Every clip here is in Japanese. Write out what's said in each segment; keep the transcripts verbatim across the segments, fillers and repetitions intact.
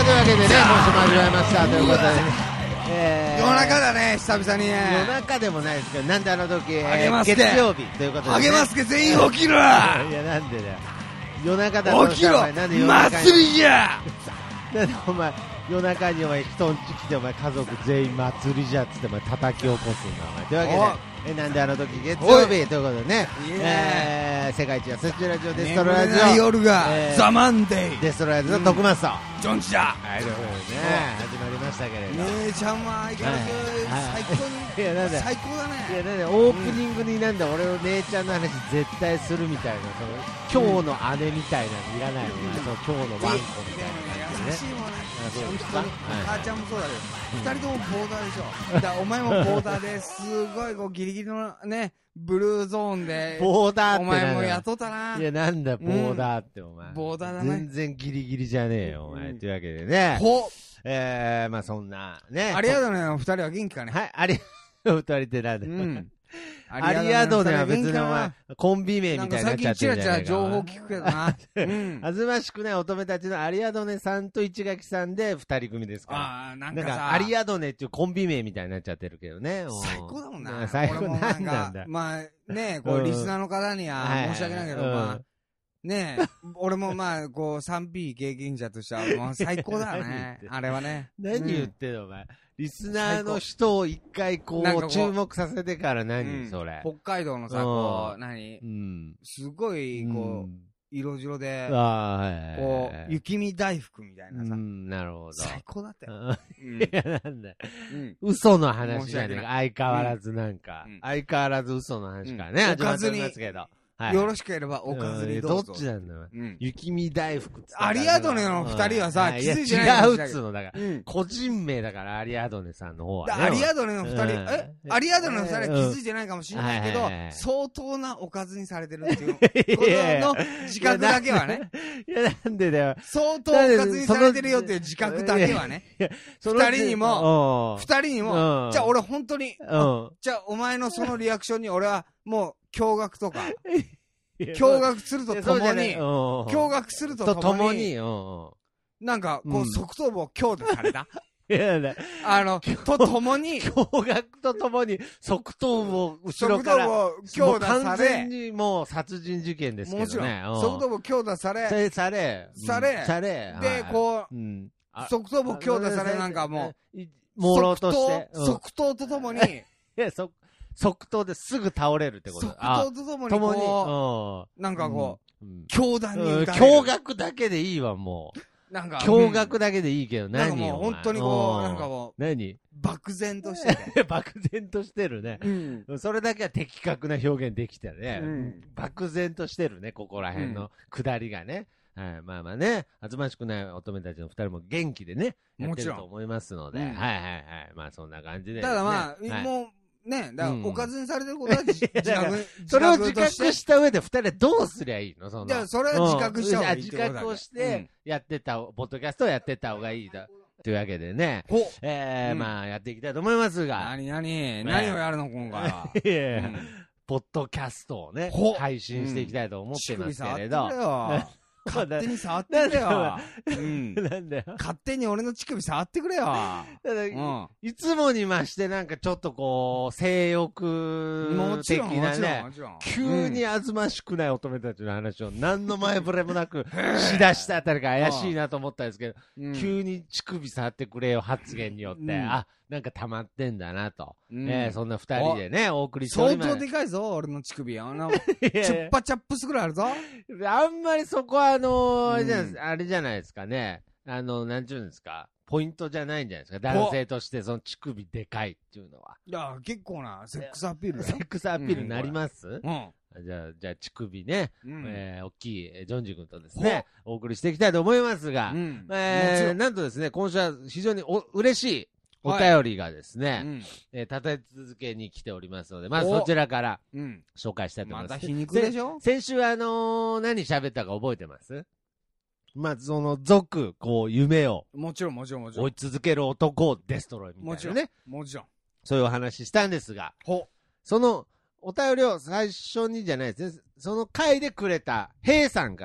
いうわけでね、今週も始まりましたということでね、 えー、夜中だね、久々にね。 夜中でもないですけど、なんであの時、えー、 励ますけ月曜日ということで、ね、 励ますけ全員起きろ。いや、なんでだよ、夜中だと起きろ、 なんで夜中祭りじゃ。 なんでお前夜中にお前人んち来てお前家族全員祭りじゃっつってお前叩き起こすんだお前というわけで、えなんであの時月曜日ということでね、えー、世界一やすちラジオデストロラジオ夜が、えー、ザ・マンデーデストロラジオの徳松と、 うん、ジョンチだ。 はいということでね始まりましたけれど、 姉ちゃんは相変わらず最高に、いやなんで最高だね。 いやなんでオープニングになんで俺の姉ちゃんの話絶対するみたいな、その今日の姉みたいなのいらないの、うん、その今日のワンコみたいな感じでね。 優しいもんね。 そうですか。 母ちゃんもそうだけど、二人ともボーダーでしょ。だお前もボーダーですごいこうギリギリのねブルーゾーンでボーダーってお前も雇ったな。 いやなんだボーダーってお前、うん、 ボーダーだね。 全然ギリギリじゃねえよお前、うん、というわけでね。 ほえー、まあそんなね。 ありがとうね、お二人は元気かね。 はい、ありがとう二人ってなんだよ。うんアリアドネは別にお前コンビ名みたいになっちゃってるじゃないか。 最近チラチラ情報聞くけどな。 うん、あずましくない乙女たちのアリアドネさんと市垣さんで二人組ですから。 ああ、なんかさ。 なんかアリアドネっていうコンビ名みたいになっちゃってるけどね。 最高だもんな。 最高なんなんだ。 まあね、こうリスナーの方には申し訳ないけど、まあねえ、俺もまあこう スリーピー 経験者としてはもう最高だよね。あれはね。 何言ってんのお前。リスナーの人を一回こう注目させてから何、うん、それ北海道のさこう何、うん、すごいこう、うん、色白でこう雪見大福みたいなさ、うん、 なるほど最高だったよ、 うん、いやなんだ、うん、嘘の話じゃねえか相変わらずなんか、うん、相変わらず嘘の話からね、うん、始まってますけどはい、 よろしければおかずにどうぞ。 どっちなんだよ。うん、雪見大福ってアリアドネの二人はさ、うん、気づいてない。違うっつうのだから、うん、個人名だからアリアドネさんの方は、ね。 アリアドネの二人、うん、えアリアドネの二人は気づいてないかもしれないけど、うん、相当なおかずにされてるっていうことの自覚だけはね。 いや、なんでだよ。 相当おかずにされてるよっていう自覚だけはね。二人にも、二人にも、じゃあ俺本当に、じゃあお前のそのリアクションに俺はもう、驚驚愕とか、驚愕するとともに、驚愕するとともに、なんか、こう、側頭部を強打された。 いやだあの、とともに、 驚愕とともに、側頭部を後ろから、 側頭部を強打され、 完全にもう殺人事件ですけどね。もちろん、 側頭部を強打され、 され、 され、 され、 で、こう、側頭部を強打されなんかもう、 朦朧として、 側頭とともに、 いや、そ、即答ですぐ倒れるってこと。 即答とともにこう、なんかこう、強弾に打たれる。 驚愕だけでいいわ、もう。 なんか、 驚愕だけでいいけど、何なんかもう本当にこう、なんかもう、 何漠然としてて。 漠然としてるね。それだけは的確な表現できたね。漠然としてるね、ここら辺の下りがね。はい、まあまあね、あずましくない乙女たちの二人も元気でね、やってると思いますので、はいはいはい。まあそんな感じで。 ただまあ、もう、ね、だからおかずにされてることは自覚、 それを自覚した上で二人はどうすりゃいいのその。 いや、それは自覚した方がいいってことだ、 自覚をして、やってた、ポッドキャストをやってた方がいいだ。というわけでね、えー、まあやっていきたいと思いますが。 何何何をやるの今回は。 いやいや、ポッドキャストをね、配信していきたいと思ってますけれど。 勝手に触ってくれよ。 うん。なんだよ。 勝手に俺の乳首触ってくれよ。 いつもにましてなんかちょっとこう、性欲的なね、急にあずましくない乙女たちの話を何の前触れもなくしだしたあたりが怪しいなと思ったんですけど、急に乳首触ってくれよ発言によって、あ、なんか溜まってんだなと。ねそんな二人でね、お送りしております。 相当でかいぞ、俺の乳首。あの、チュッパチャップスぐらいあるぞ。 あんまりそこはあのーうん、あれじゃないですかね。あの、なんちゅうんですか。ポイントじゃないんじゃないですか。男性としてその乳首でかいっていうのは。 いや、結構な、セックスアピール。 セックスアピールになります、うん、 うん、 じゃあ、じゃあ乳首ね、うん、えー、大きいジョンジ君とですね、お送りしていきたいと思いますが、うん、えー、なんとですね、今週は非常にお嬉しいお便りがですね、はい、うんえー、立て続けに来ておりますので、まずそちらから紹介したいと思います。 また皮肉でしょ？ 先週あのー、何喋ったか覚えてます？まあ、その、続、こう、夢を。 もちろん、もちろん、もちろん。 追い続ける男をデストロイみたいなね。もちろん。 もちろん。 そういうお話したんですが、 ほその、お便りを最初にじゃないですね、その回でくれた、ヘイさんから、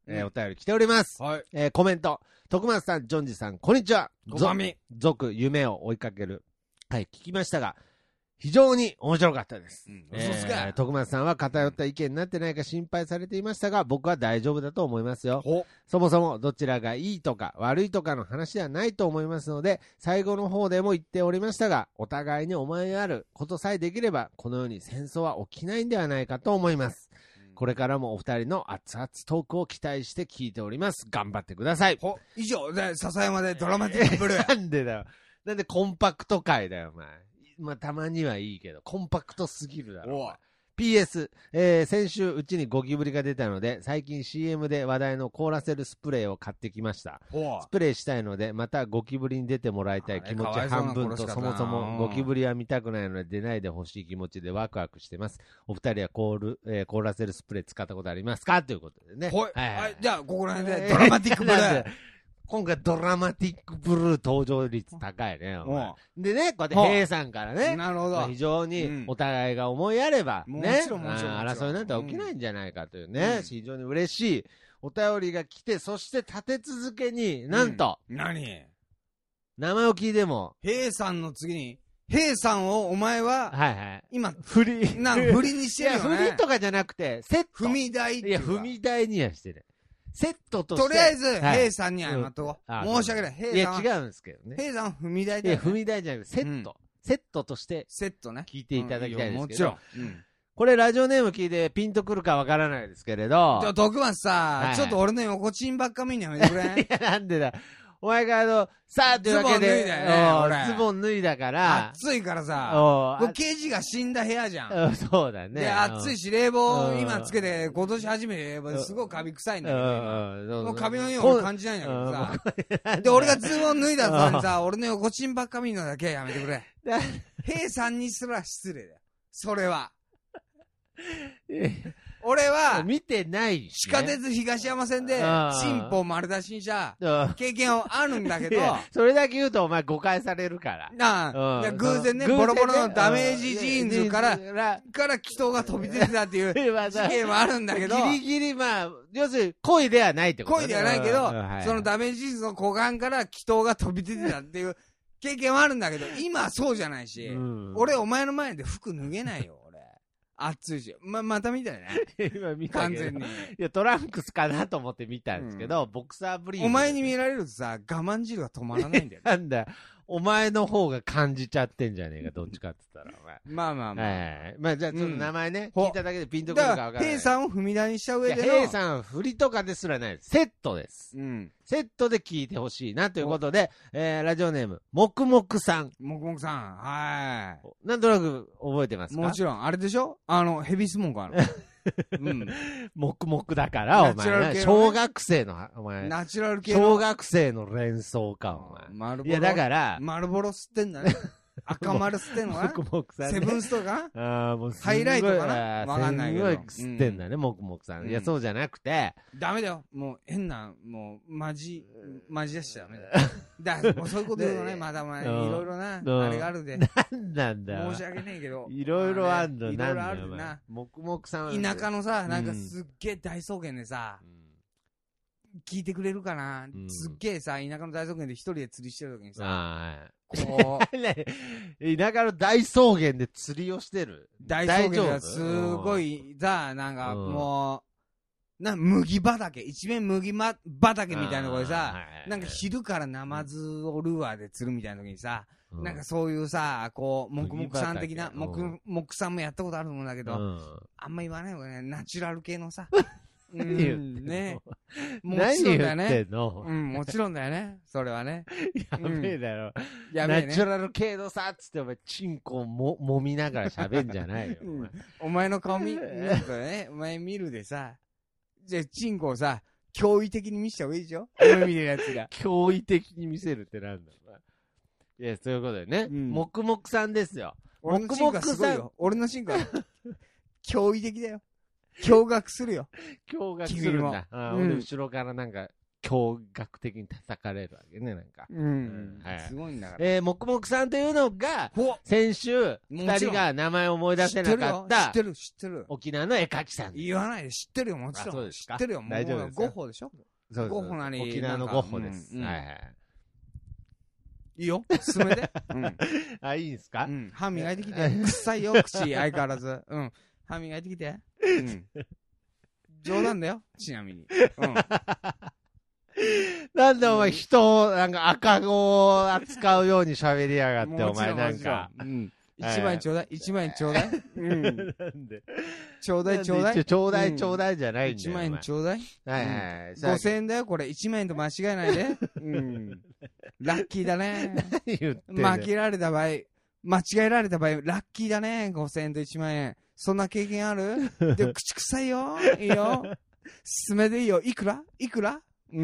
えー、お便り来ております。はい。えー、コメント。徳松さん、ジョンジさん、こんにちは。 ごまみ。 続、夢を追いかける。はい、聞きましたが、非常に面白かったです。うん、えー、徳松さんは偏った意見になってないか心配されていましたが、僕は大丈夫だと思いますよ。そもそもどちらがいいとか悪いとかの話ではないと思いますので、最後の方でも言っておりましたが、お互いに思いあることさえできれば、このように戦争は起きないんではないかと思います。これからもお二人の熱々トークを期待して聞いております。頑張ってください。 以上で、笹山でドラマティックブルー。 なんでだよ。なんでコンパクト回だよ、お前。まあ、たまにはいいけど、コンパクトすぎるだろ。ピーエス、えー、先週うちにゴキブリが出たので、最近 シーエム で話題の凍らせるスプレーを買ってきました。スプレーしたいので、またゴキブリに出てもらいたい気持ち半分と、そもそもゴキブリは見たくないので出ないでほしい気持ちでワクワクしてます。お二人は凍る、えー、凍らせるスプレー使ったことありますかということでね。 はい。はい、じゃあ、ここら辺でドラマティックブルー。 今回ドラマティックブルー登場率高いね。でね、こうやってヘイさんからね。 なるほど。 非常にお互いが思いやれば、ね。もちろんもちろん。争いなんて起きないんじゃないかというね。非常に嬉しいお便りが来て、そして立て続けに、なんと。 何名前を聞いても。 ヘイさんの次に、ヘイさんをお前は、 はいはい。 今、 振り。 なんか振りにしてるよね。 いや、振りとかじゃなくて、セット。 踏み台っていや、踏み台にはしてる。セットとして。 とりあえず、ヘイさんに謝っとこう。申し訳ない。 ヘイさん。いや、違うんですけどね。 ヘイさんは踏み台だよ。いや、踏み台じゃなくて、セット。セットとして、 セットね。 聞いていただきたいですけど。 もちろん。 これ、ラジオネーム聞いてピンとくるかわからないですけれど。 じゃあ、徳松さ、ちょっと俺の横チンばっか見んのやめてくれ。 いや、なんでだ。お前があの、さあ、というわけで、 ズボン脱いだよね、 ズボン脱いだから、 暑いからさ、刑事が死んだ部屋じゃん。そうだね。 で、暑いし、冷房今つけて、今年初めて、すごいカビ臭いんだけど、もうカビの匂いを感じないんだけどさ、で、俺がズボン脱いだ後にさ、俺の横チンばっか見るのだけやめてくれ。平さんにすら失礼だよ。それは。俺は、 見てない地下鉄東山線で、新法丸出しにした経験はあるんだけど、 それだけ言うとお前誤解されるから。 なあ、偶然ね、ボロボロのダメージジーンズから、から気筒が飛び出てたっていう事件はあるんだけど、 ギリギリまあ、要するに恋ではないってこと恋ではないけど、そのダメージジーンズの股間から気筒が飛び出てたっていう経験はあるんだけど、今はそうじゃないし、俺お前の前で服脱げないよ。暑いし。ま、また見たよね。 今見た完全に。いや、トランクスかなと思って見たんですけど、うん、ボクサーブリーフ。 お前に見られるとさ、我慢汁が止まらないんだよ、 ね。なんだ、お前の方が感じちゃってんじゃねえか、どっちかって言ったら、お前。 まあまあまあ。 はい。まあ、じゃあ、ちょっと名前ね、うん、聞いただけでピンとくるかわからない。 ヘイさんを踏み台にした上での。 ヘイさん、振りとかですらないです。セットです。 うん。 セットで聞いてほしいな、ということで、えー、ラジオネーム、もくもくさん。 もくもくさん、はい。 なんとなく覚えてますか？ もちろん、あれでしょ？あの、ヘビスモークある。 うん。黙々だから、お前、ね。小学生の、お前。 ナチュラル系の。小学生の連想か、お前。いや、だから。 丸ボロ吸ってんだね。赤丸吸ってんのかな？ 黙々さん、ね。 セブンストかああ、もうハイライトかなわかんないけど。 すごい吸ってんだね、黙々さん。いや、そうじゃなくて。 ダメだよ。もう変な、もう、マジ、マジ出しちゃダメだよ。だもうそういうこと言うのね、まだまだ、いろいろな、あれがあるで。 なんなんだよ。 申し訳ねえけど。 いろいろあんの、 いろいろあるな。 黙々さん。田舎のさ、なんかすっげえ大草原でさ、聞いてくれるかな、うん、すっげえさ、田舎の大草原で一人で釣りしてる時にさ、こう。田舎の大草原で釣りをしてる大草原がすごいさ、なんかもう、な、麦畑、一面麦、ま、畑みたいなところでさ、なんか昼からナマズをルアーで釣るみたいな時にさ、うん、なんかそういうさ、こう、もくもくさん的な、もくもくさんもやったことあると思うんだけど、うん、あんま言わないよね、ナチュラル系のさ、 何言ってんの、ね、 もちろんだよね。 何言ってんの、 うん、もちろんだよね。それはね。 やべえだろ。うん、やべえね。ナチュラル系のさ、つってお前、チンコも、揉みながら喋んじゃないよ。 うん、お前の顔見、見るからね。お前見るでさ、じゃあ、チンコをさ、驚異的に見せた方がいいでしょ？お前見てるやつが。 驚異的に見せるってなんだろう。いや、そういうことだよね。もくもくさんですよ。 俺のチンコはすごいよ。俺のチンコは、驚異的だよ。驚愕するよ。 驚愕するんだ。あ、うん、俺後ろからなんか、 驚愕的に叩かれるわけね、なんか。 うん。うん、はい。すごいんだから。 えー、もくもくさんというのが、先週、二人が名前を思い出せなかった、 知ってる、知ってる。 沖縄の絵描きさん。 言わないで、知ってるよ、もちろん。そうですか。知ってるよ、もう。 大丈夫です。 ゴッホでしょ。 そうです。 ゴッホなり。 沖縄のゴッホです。はいはい。 いいよ、進めて。うん。 あ、いいんすか？ うん。歯磨いてきて。臭いよ、口、相変わらず。うん。歯磨いてきて。うん。冗談だよ、ちなみに。うん。 なんでお前人を、なんか赤子を扱うように喋りやがって、お前なんか。 うん。一万円ちょうだい、一万円ちょうだい。うん。なんでちょうだいちょうだい。 ちょうだいちょうだいじゃないんだよ。 一万円ちょうだい。 はいはい。 五千円だよ、これ。一万円と間違えないで。うん。ラッキーだね。 何言って負けられた場合、間違えられた場合、ラッキーだね。五千円と一万円。そんな経験ある？で、口臭いよ。いいよ。進めでいいよ。いくら？いくら？うん。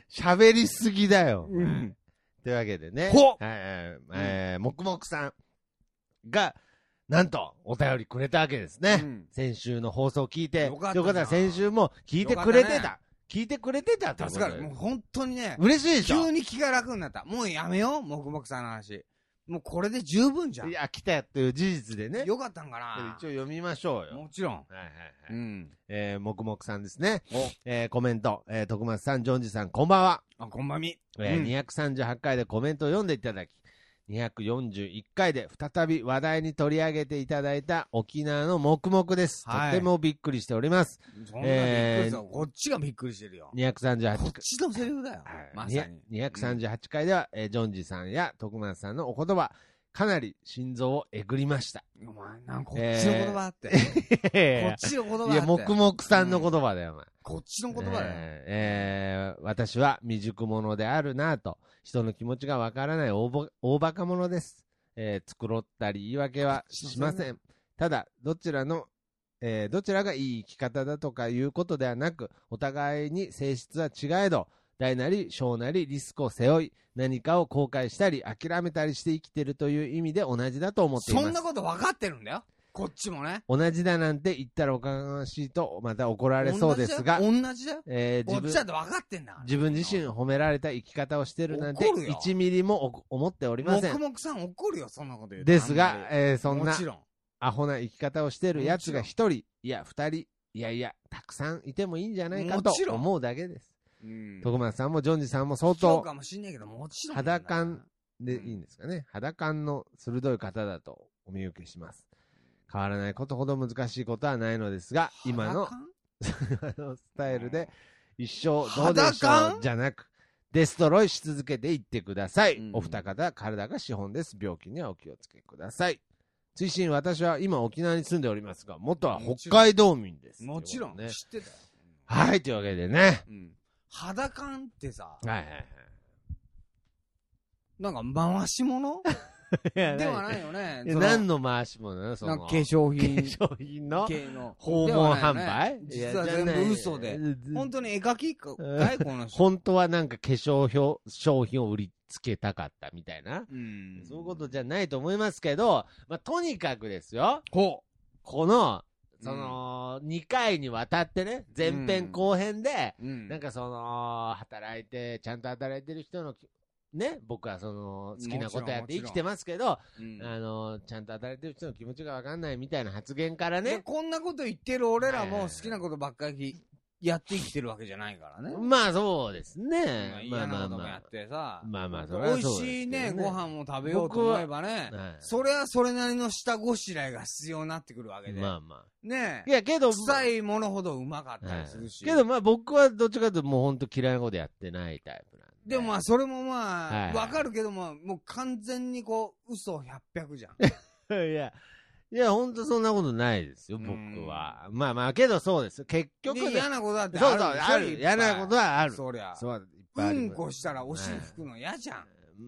喋りすぎだよ。 うん。 というわけでね。 ほっ！ はいはい。えー、もくもくさんが、なんと、お便りくれたわけですね。うん、先週の放送を聞いて、よかった。よかった。先週も聞いてくれてた。たね、聞いてくれてたってことだから、もう本当にね。 嬉しいでしょ？ 急に気が楽になった。もうやめよう、もくもくさんの話。もうこれで十分じゃん。 いや、来たよっていう事実でね。 よかったんかな。 一応読みましょうよ。 もちろん。 はいはいはい。うん。えー、もくもくさんですね。えー、コメント、えー、徳松さん、ジョンジさん、こんばんは。 あ、こんばんみ。 えー、うん、にひゃくさんじゅうはちかいでコメントを読んでいただき、にひゃくよんじゅういっかいで再び話題に取り上げていただいた沖縄の黙々です。はい、とてもびっくりしております。 そんなびっくりした、えー、こっちがびっくりしてるよ。 にひゃくさんじゅうはちこっちのセリフだよ。はい、まさに。 にひゃくさんじゅうはちかいでは、うん、えー、ジョンジさんや徳松さんのお言葉、かなり心臓をえぐりました。 お前、なんかこっちの言葉って。えー、こっちの言葉って。 いや、黙々さんの言葉だよ、お前。 こっちの言葉だよ。 えー、えー、私は未熟者であるなぁと、人の気持ちがわからない大ぼ大バカ者です。えー、繕ったり言い訳はしません。ただ、どちらの、えー、どちらがいい生き方だとかいうことではなく、お互いに性質は違えど、大なり小なりリスクを背負い、何かを後悔したり諦めたりして生きてるという意味で同じだと思っています。 そんなこと分かってるんだよ。こっちもね。 同じだなんて言ったらおかしいとまた怒られそうですが、 同じだよ。 えー、自分、 こっちだって分かってんだ。 自分自身褒められた生き方をしてるなんていちミリも思っておりません。 黙々さん怒るよ、そんなこと言うと。 ですが、えー、そんなもちろんアホな生き方をしてるやつが一人、いや二人、いやいや、たくさんいてもいいんじゃないかと思うだけです。うん、徳松さんもジョンジさんも相当肌感でいいんですかね、肌感の鋭い方だとお見受けします。変わらないことほど難しいことはないのですが、今のスタイルで一生どうでしょうじゃなくデストロイし続けていってください、うん、お二方体が資本です。病気にはお気をつけください。追伸、私は今沖縄に住んでおりますが、元は北海道民です。 もちろん、ね、知ってたよ。 はい、というわけでね、うん、 肌感ってさ、 はいはいはい、 なんか回し物ではないよね。 何の回し物なの？その化粧品。 化粧品の訪問販売、 実は全部嘘で。本当に絵描きかいこの人。 本当はなんか化粧商品を売りつけたかったみたいな。うん、そういうことじゃないと思いますけど、まあ、とにかくですよ。この、その、うん、にかいにわたってね、前編後編で、うん、なんかその、働いて、ちゃんと働いてる人の、ね、僕はその好きなことやって生きてますけど、うん、あのちゃんと働いてる人の気持ちが分かんないみたいな発言からね、 こんなこと言ってる俺らも好きなことばっかりやって生きてるわけじゃないからね。 まあそうですね。 嫌なこともやってさ、 まあまあそれはそうですけどね、美味しいねご飯も食べようと思えばね、はい、それはそれなりの下ごしらえが必要になってくるわけで、 まあまあねえ、 いやけど臭いものほどうまかったりするし、 はい、けどまあ僕はどっちかというともう本当嫌いなことやってないタイプなんで。 でもまあそれもまあわかるけども、もう完全にこう嘘ひゃっぴゃくじゃん。 いやいやほんとそんなことないですよ僕は。まあまあけどそうです結局嫌なことだってある。そうそうある、嫌なことはある。 そりゃそういっぱいある。うんこしたらお尻拭くの嫌じゃん。 うん、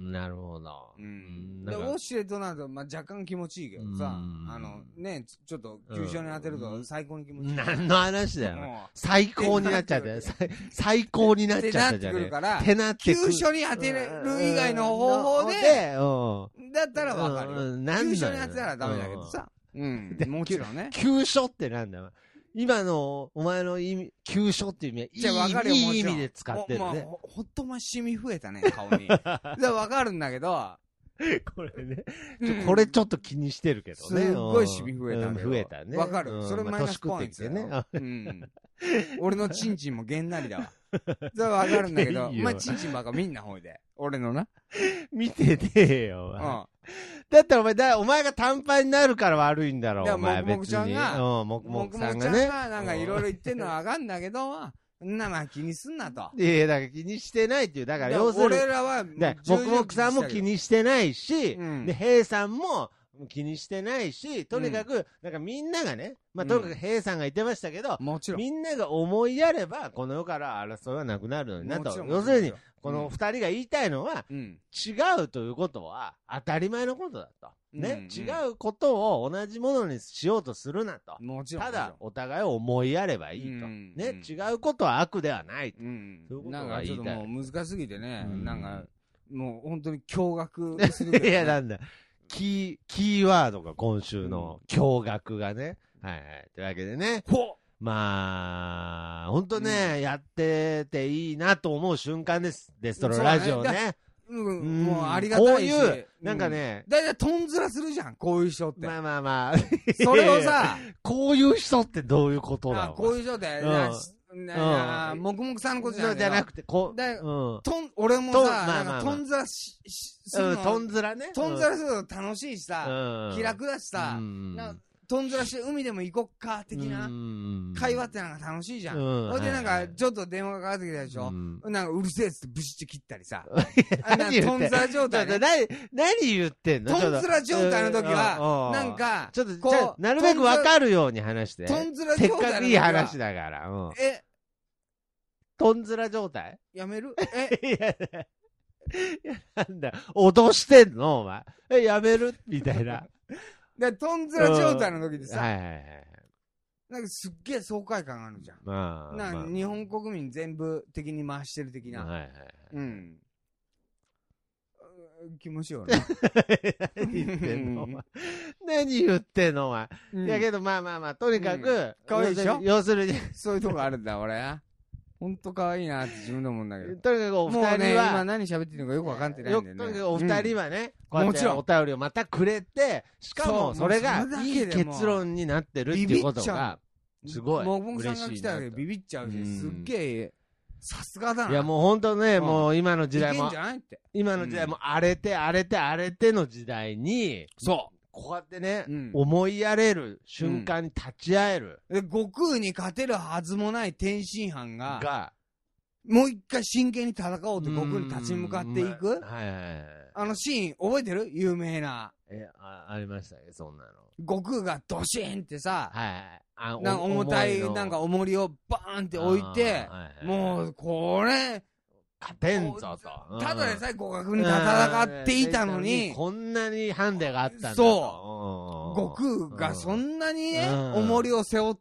なるほど。 うん。で、ウォシュレットなんて、まあ、若干気持ちいいけどさ、あの、ね、ちょっと、急所に当てると最高に気持ちいい。 何の話だよ。最高になっちゃって。最高になっちゃったじゃん。 ってなってくるから、 てなって急所に当てる以外の方法で、だったらわかる。急所に当てたらダメだけどさ。うん。もちろんね。 急所ってなんだよ。 今の、お前の意味、急所っていう意味は、いい、いい意味で使ってるね。 まあ、ほ, ほっとお前シミ増えたね、顔に。だからわかるんだけど、 これね、ちょこれちょっと気にしてるけどね。 すっごいシミ増えたんだよ。 増えたね。 わかる。それマイナスポイントだよ。 ね。 うん。俺のチンチンもげんなりだわ。それわかるんだけど、お前チンチンばっか見んなほいで。俺のな。 見てねえよ、お前。だったらお前、だ、お前が短パンになるから悪いんだろう、お前別に。 もくもくちゃんが、 もくもくさんがね。なんかいろいろ言ってんのはわかんだけど、んなまあ気にすんなと。 いやいや、だから気にしてないっていう。だから要するに。 俺らは、 もくもくさんも気にしてないし、うん、で、ヘイさんも気にしてないし、とにかく、うん、なんかみんながね、まあとにかくヘイさんが言ってましたけど、 もちろん。 みんなが思いやれば、この世から争いはなくなるのになと。要するに、この二人が言いたいのは、うん、違うということは当たり前のことだと。ね、うんうん、違うことを同じものにしようとするなと。 もちろん。 ただ、お互いを思いやればいいと。うんうん、ね、違うことは悪ではないと。うん、そういうことが言いたい。 なんかちょっともう難しすぎてね、うん、なんか、もう本当に驚愕する、ね。 いや、なんだ。キー、キーワードが今週の驚愕がね。うん、はいはい。というわけでね。 ほまあ、ほんとね、うん、やってていいなと思う瞬間です。デストロラジオね。 うん、うん、もうありがたいし。 こういう、なんかね。 だいたいとんずらするじゃん、こういう人って。 まあまあまあ。 それをさ、 こういう人ってどういうことだろう。 あ、こういう人って、うん、うん、もくもくさんのことじゃないじゃなくて、こう、 うん、とん、俺もさ、まあまあまあ、とんずらし、しするの、うん、とんずらね。 とんずらするの楽しいしさ、うん、気楽だしさ、うん、なとんずらして海でも行こっか、的な会話ってなんか楽しいじゃん。ほ、うんでなんか、ちょっと電話がかかってきたでしょ、うん、なんかうるせえっつってブシッて切ったりさ。あんなとんずら状態、ね。 何、何言ってんの？ とんずら状態の時は、なんか、 ちょっと、こう、なるべくわかるように話して。 とんずら状態の時は。せっかくいい話だから。うん、 えとんずら状態やめるえいや、いや、なんだ、脅してんのお前。え、やめるみたいな。 で、とんずら状態の時でさ、 はいはいはい。 なんかすっげえ爽快感あるじゃん。 まあ。 なんか日本国民全部的に回してる的な。 はいはい。 うん。気持ちよね。 何言ってんの何言ってんのお前。うん、いやけどまあまあまあ、とにかく、うん、 かわいいでしょ要するに。 そういうとこあるんだ、俺。ほんと可愛いなって自分で思うんだけど。 とにかくお二人は。 もうね、今何喋ってるのかよくわかってないんだよね。 とにかくお二人はね、うん、もちろんお便りをまたくれて、しかもそれがいい結論になってるっていうことが、すごい。 もぐもぐさんが来たらビビっちゃうし、すっげえ、さすがだな。 いやもうほんとね、もう今の時代も、今の時代も荒れて荒れて荒れての時代に、 そう。 こうやってね、うん、思いやれる瞬間に立ち会える。 で、悟空に勝てるはずもない天津飯が、 が、 もう一回真剣に戦おうって悟空に立ち向かっていく、 まあ、はいはいはい。 あのシーン覚えてる？有名な。 え、あ、ありましたね、そんなの。 悟空がドシーンってさ、 はいはい。あ、 なんか重たい、なんか重りをバーンって置いて、はいはい、もう、これ、 勝てんぞと。 ただでさえ互角に戦っていたのに、 こんなにハンデがあったんだと。 そう。悟空がそんなにね、重りを背負って、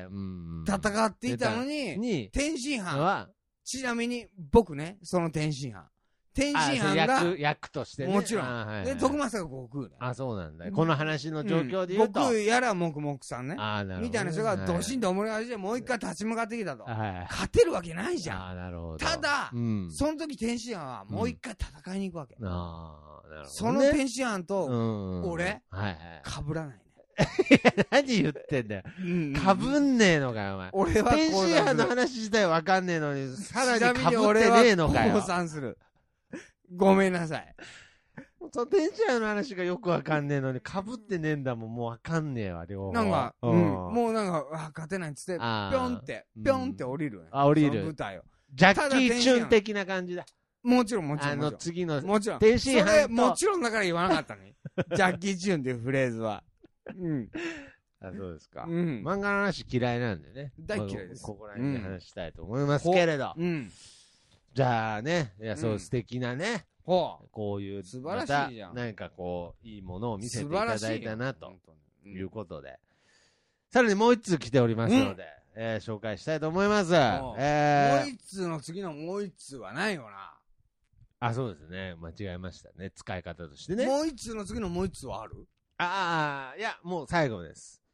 戦っていたのに、天津飯は、ちなみに僕ね、その天津飯。天津飯が、 役、役としてね。 もちろん。はいはい、で、徳正が悟空だ。 あ、そうなんだ。この話の状況で言うと。 うん、悟空やらもくもくさんね。 あ、なるほど、ね。 みたいな人がドシンと思いがして、もう一回立ち向かってきたと。はい、勝てるわけないじゃん。 あ、なるほど。 ただ、うん、その時天津飯はもう一回戦いに行くわけ。 うん、ああ、なるほど、ね。 その天津飯と、俺、 はいはい。 被らないね。 何言ってんだよ。かぶんねえのかよ、お前。 俺は天津飯の話自体わかんねえのに、さらにかぶってねえのかよ。 降参する。ごめんなさい。 その天津飯の話がよくわかんねえのに、かぶってねえんだもん、もうわかんねえわ、両方。 なんか、うん、もうなんか、あ、勝てないっつって、ぴょんって、ぴょんって降りる。 あ、降りる。 舞台を。 ジャッキーチュン的な感じだ。 もちろん、もちろん。 あの、次の、 もちろん。 天津飯。それ、 もちろんだから言わなかったね。ジャッキーチュンっていうフレーズは。うん。 あ、そうですか。 うん。 漫画の話嫌いなんでね。 大嫌いです。 ここら辺で話したいと思いますけれど。 うん。 じゃあね、いや、そう素敵なね。 ほう。 こういう、 素晴らしいじゃん。 何かこう、いいものを見せていただいたな、ということで。さらにもう一通来ておりますので、え紹介したいと思います。 えもう一通の次のもう一通はないよな。 あ、そうですね。間違えましたね。使い方としてね。 もう一通の次のもう一通はある？ ああ、いや、もう最後です。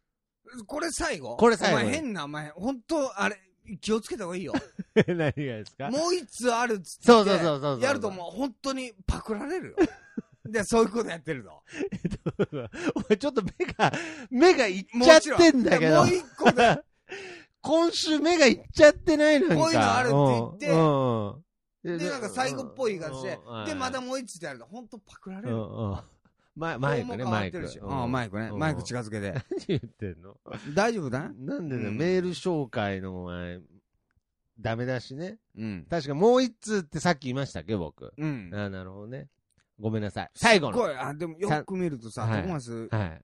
これ最後これ最後。 お前変な、お前、ほんと、あれ、気をつけた方がいいよ。 何がですか？ もう一つあるっつって。 そうそうそうそう。 やるともう本当にパクられるよ。で、そういうことやってるぞ。 お前ちょっと目が、目がいっちゃってんだけど。 もう一個だ。 今週目がいっちゃってないのか。 こういうのあるって言って、 うんうん、で、なんか最後っぽい感じで、で、またもう一つやると本当パクられる。うんうんマ, マイクね、マイク。 ああ、マイクね。マイク近づけて。 何言ってんの？ 大丈夫だ？ なんでね、うん、メール紹介の前、ダメだしね。 うん。 確かもう一通ってさっき言いましたっけ、僕。 うん。 ああ、なるほどね。ごめんなさい。最後の。 すごい、あ、でもよく見るとさ、トマス、はい。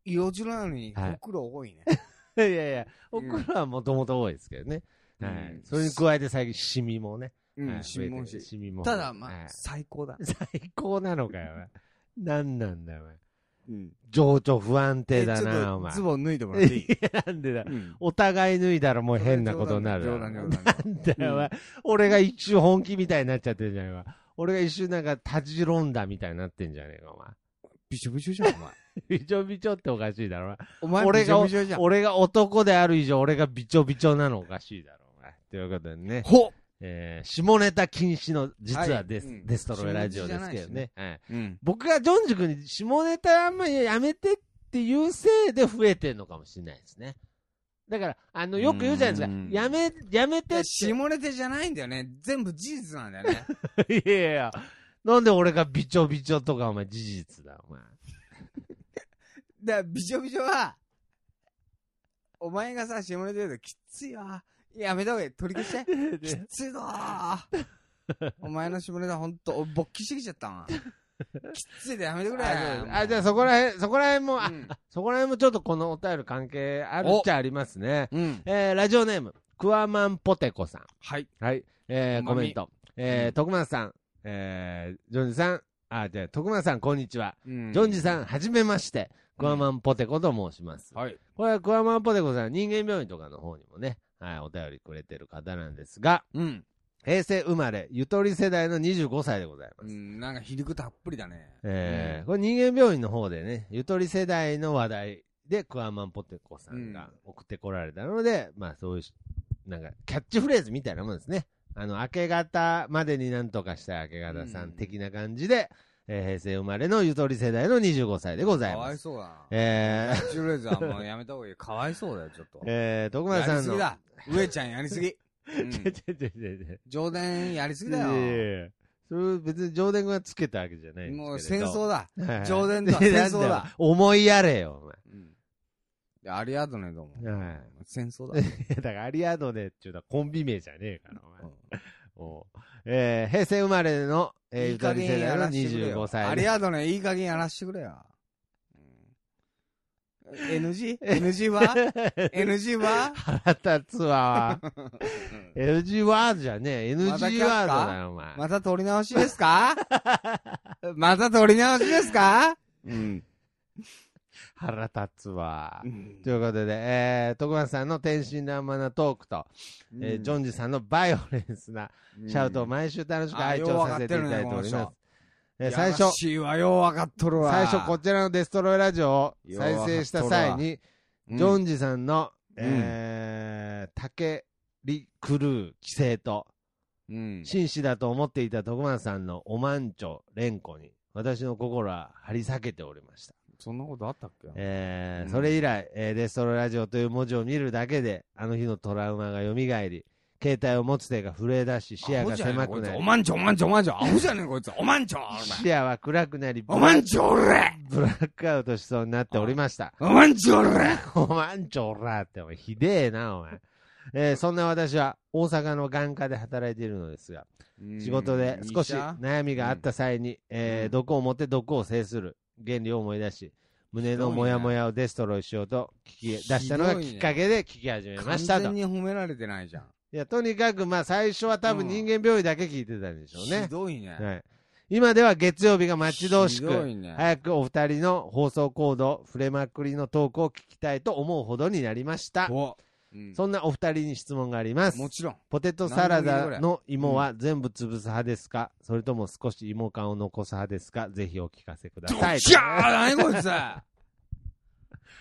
色白なのに、ほくろ多いね。 いやいや、ほくろはもともと多いですけどね。はい。それに加えて最近、シミもね。 うん、シミもし。 シミも。 ただ、まあ、最高だ。 最高なのかよ。なんなんだよ、お前。うん、情緒不安定だな、お前。 ズボン脱いでもらっていい？ なんでだ、うん、お互い脱いだらもう変なことになる。なんだよ、お前。俺が一瞬本気みたいになっちゃってるじゃないか。俺が一瞬なんか立ちろんだみたいになってんじゃねえか、お前。 びちょびちょじゃん、お前。 びちょびちょっておかしいだろ、 お前。 俺が、俺が男である以上、俺がびちょびちょなのおかしいだろ、お前。ということでね。 ほっえー、下ネタ禁止の実はデス、はいうん、デストロイラジオですけどね。はいうん、僕がジョンジ君に下ネタあんまりやめてっていうせいで増えてんのかもしれないですね。だから、あの、よく言うじゃないですか。やめ、やめてって。 下ネタじゃないんだよね。全部事実なんだよね。 いやいやいや。なんで俺がびちょびちょとかお前事実だ、お前。 だから、びちょびちょは、お前がさ、下ネタ言うときついわ。やめたほうがいい。取り消して。きついぞー。お前の下ネタほんと、勃起してきちゃったわ。きついでやめてくれ。 あ、じゃあそこらへん、そこらへんも、うん、あ、そこらへんもちょっとこのお便り関係あるっちゃありますね。うん、えー、ラジオネーム、クワマンポテコさん。 はい。 はい。えー、コメント。えー、徳松さん、えー、ジョンジさん、あ、じゃあ、徳松さん、こんにちは。うん、ジョンジさん、はじめまして。クワマンポテコと申します。 はい。 これはクワマンポテコさん、人間病院とかの方にもね、はい、お便りくれてる方なんですが、うん。平成生まれ、ゆとり世代のにじゅうごさいでございます。 うん、なんか皮肉たっぷりだね。 えー、うん、これ人間病院の方でね、ゆとり世代の話題でクワマンポテコさんが送ってこられたので、うん、まあそういう、なんかキャッチフレーズみたいなもんですね。あの、明け方までになんとかした明け方さん的な感じで、うん、えー、平成生まれのゆとり世代のにじゅうごさいでございます。かわいそうだな。 えー、 キャッチフレーズはもうやめた方がいい。かわいそうだよ、ちょっと。 えー、徳丸さんの。 やりすぎだ。上ちゃんやりすぎ。うん、上田やりすぎだよ。いやいやそれ別に上田がつけたわけじゃないんですけど。 もう戦争だ。上田とは戦争だ。 思いやれよ、お前。 うん、アリアドネども。はい。戦争だ。 いや、だからアリアドネっていうのはコンビ名じゃねえから、お前。うんおえー、平成生まれの、えー、ゆとり世代のにじゅうごさい。 アリアドネいい加減やらしてくれよ。エヌジー? エヌジー は エヌジー は腹立つわ。エヌジー ワードじゃねえ。エヌジー ワードだよ、お前。 また取り直しですかまた取り直しですかうん。 腹立つわ。うん、ということで、えー、徳松さんの天真爛漫なトークと、うん、えー、ジョンジさんのバイオレンスなシャウトを毎週楽しく拝聴させていただいております。えー、最初、最初こちらのデストロイラジオを再生した際に、ジョンジさんの、うん、えー、竹リクルー規制と、うん、紳士だと思っていた徳松さんのおまんちょ連呼に、私の心は張り裂けておりました。 そんなことあったっけえー、うん、それ以来、えー、デストロイラジオという文字を見るだけで、あの日のトラウマが蘇り、携帯を持つ手が震え出し、視野が狭くなり。 おまんちょ、おまんちょ、おまんちょ、アホじゃねえこいつ、おまんちょ視野は暗くなり、 おまんちょおれブラックアウトしそうになっておりました。 おまんちょおれおまんちょおらって、お前、ひでえな、お前。えー、そんな私は、大阪の眼科で働いているのですが、仕事で少し悩みがあった際に、えー、毒を持って毒を制する原理を思い出し、胸のモヤモヤをデストロイしようと聞き出したのがきっかけで聞き始めましたと。 完全に褒められてないじゃん。 いや、とにかく、まあ、最初は多分人間病院だけ聞いてたんでしょうね。 ひどいね。 はい。今では月曜日が待ち遠しく、ね、早くお二人の放送コード、触れまくりのトークを聞きたいと思うほどになりました。うん、そんなお二人に質問があります。 もちろん。 ポテトサラダの芋は全部潰す派ですか、うん、それとも少し芋感を残す派ですかぜひお聞かせください。 どっちゃー何こいつ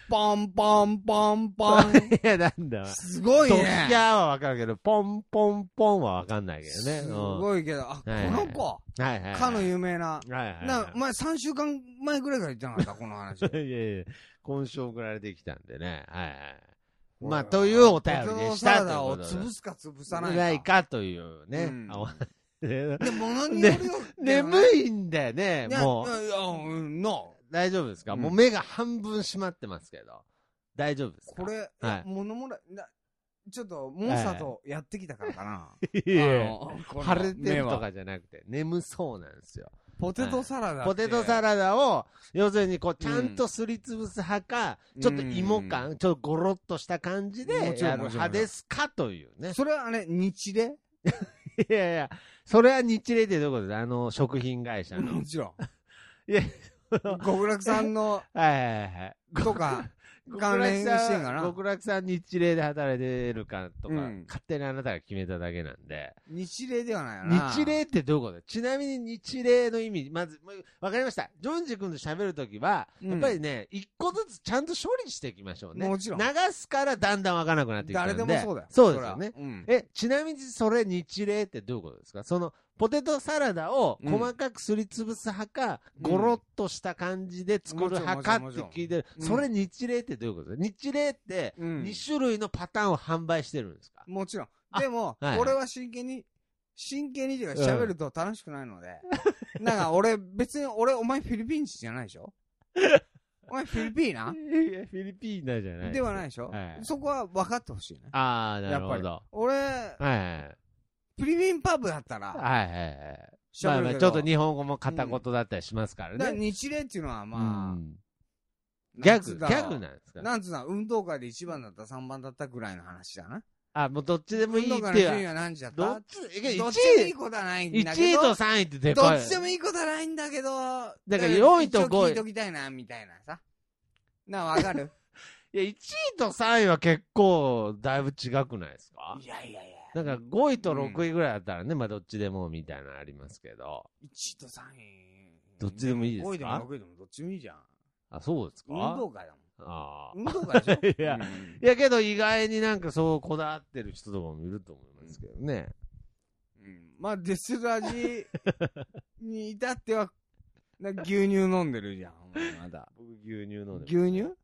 ポンポンポンポン。 いや、なんだ。 すごいね。 ドッキャーはわかるけど、ポンポンポンはわかんないけどね。 すごいけど、あ、この子。 はいはいはい。 かの有名な。 はいはい。 な、お前さんしゅうかんまえぐらいから言ってなかったこの話。いやいや、今週送られてきたんでね。はいはい。まあ、というお便りでした。 サラダを潰すか潰さないか。 ないかというね。 でも何よりよ。 眠いんだよね、もう。 いやいや、うん、の。 大丈夫ですか、もう目が半分閉まってますけど。大丈夫ですかこれ、はい、物もらい、ちょっと、モンスターとやってきたからかな。 いや腫れてるとかじゃなくて、眠そうなんですよ。 ポテトサラダ、はい、 ポテトサラダを、要するにこう、ちゃんとすりつぶす派か、うん、ちょっと芋感、うん、ちょっとゴロッとした感じでやる派ですかというね。 それはあれ、日例いやいや、それは日例ってどういうことですか、あの、食品会社の。 もちろん。 いや、 極楽さんの、 はいはいはい。 とか、関連してんかな。 極楽さん日例で働いてるかとか、うん、勝手にあなたが決めただけなんで。 日例ではないよな。 日例ってどういうこと？ちなみに日例の意味、まず、わかりました。ジョンジ君と喋るときは、うん、やっぱりね、一個ずつちゃんと処理していきましょうね。 もちろん。 流すからだんだんわからなくなってきたんで。 誰でもそうだよ。 そうですよね。うん、え、ちなみにそれ日例ってどういうことですか？その、ポテトサラダを細かくすりつぶす派か、うん、ゴロッとした感じで作る派かって聞いてる。うん、それ日例ってどういうことですか？日例ってに種類のパターンを販売してるんですか？ もちろん。でも、はい、俺は真剣に、真剣にっていうか喋ると楽しくないので。うん、なんか俺、別に俺、お前フィリピン人じゃないでしょお前フィリピーナ？ いや、フィリピーナじゃない。 ではないでしょ、はい、そこは分かってほしいね。 ああ、なるほど。 俺、 はいフィリピンパブだったら、 はいはいはい。まあまあ、ちょっと日本語も片言だったりしますからね。 だから日例っていうのはまあ、うん、 ギャグ、ギャグなんですか？ なんつうの、運動会でいちばんだったさんばんだったぐらいの話だな。 あ、もうどっちでもいいっていう。運動会の順位は何時だった？ どっち、 どっちでもいいことはないんだけど。 いちいとさんいってでかい。 どっちでもいいことはないんだけど。 だからよんいとごい。 聞いときたいな、みたいなさ。なあ、わかる？ いや、いちいとさんいは結構、だいぶ違くないですか？ いやいやいや。 なんかごいとろくいぐらいだったらね、うん、まあどっちでもみたいなのありますけど。 いちいとさんい。 どっちでもいいですか？ ごいでもろくいでもどっちでもいいじゃん。 あ、そうですか？ 運動会だもん。 ああ。 運動会でしょいや、うん、いやけど意外になんかそうこだわってる人とかもいると思いますけどね。 うん。うん、まあデスラジに至っては、なんか牛乳飲んでるじゃん。まだ。 僕牛乳飲んでる。 牛乳？うん。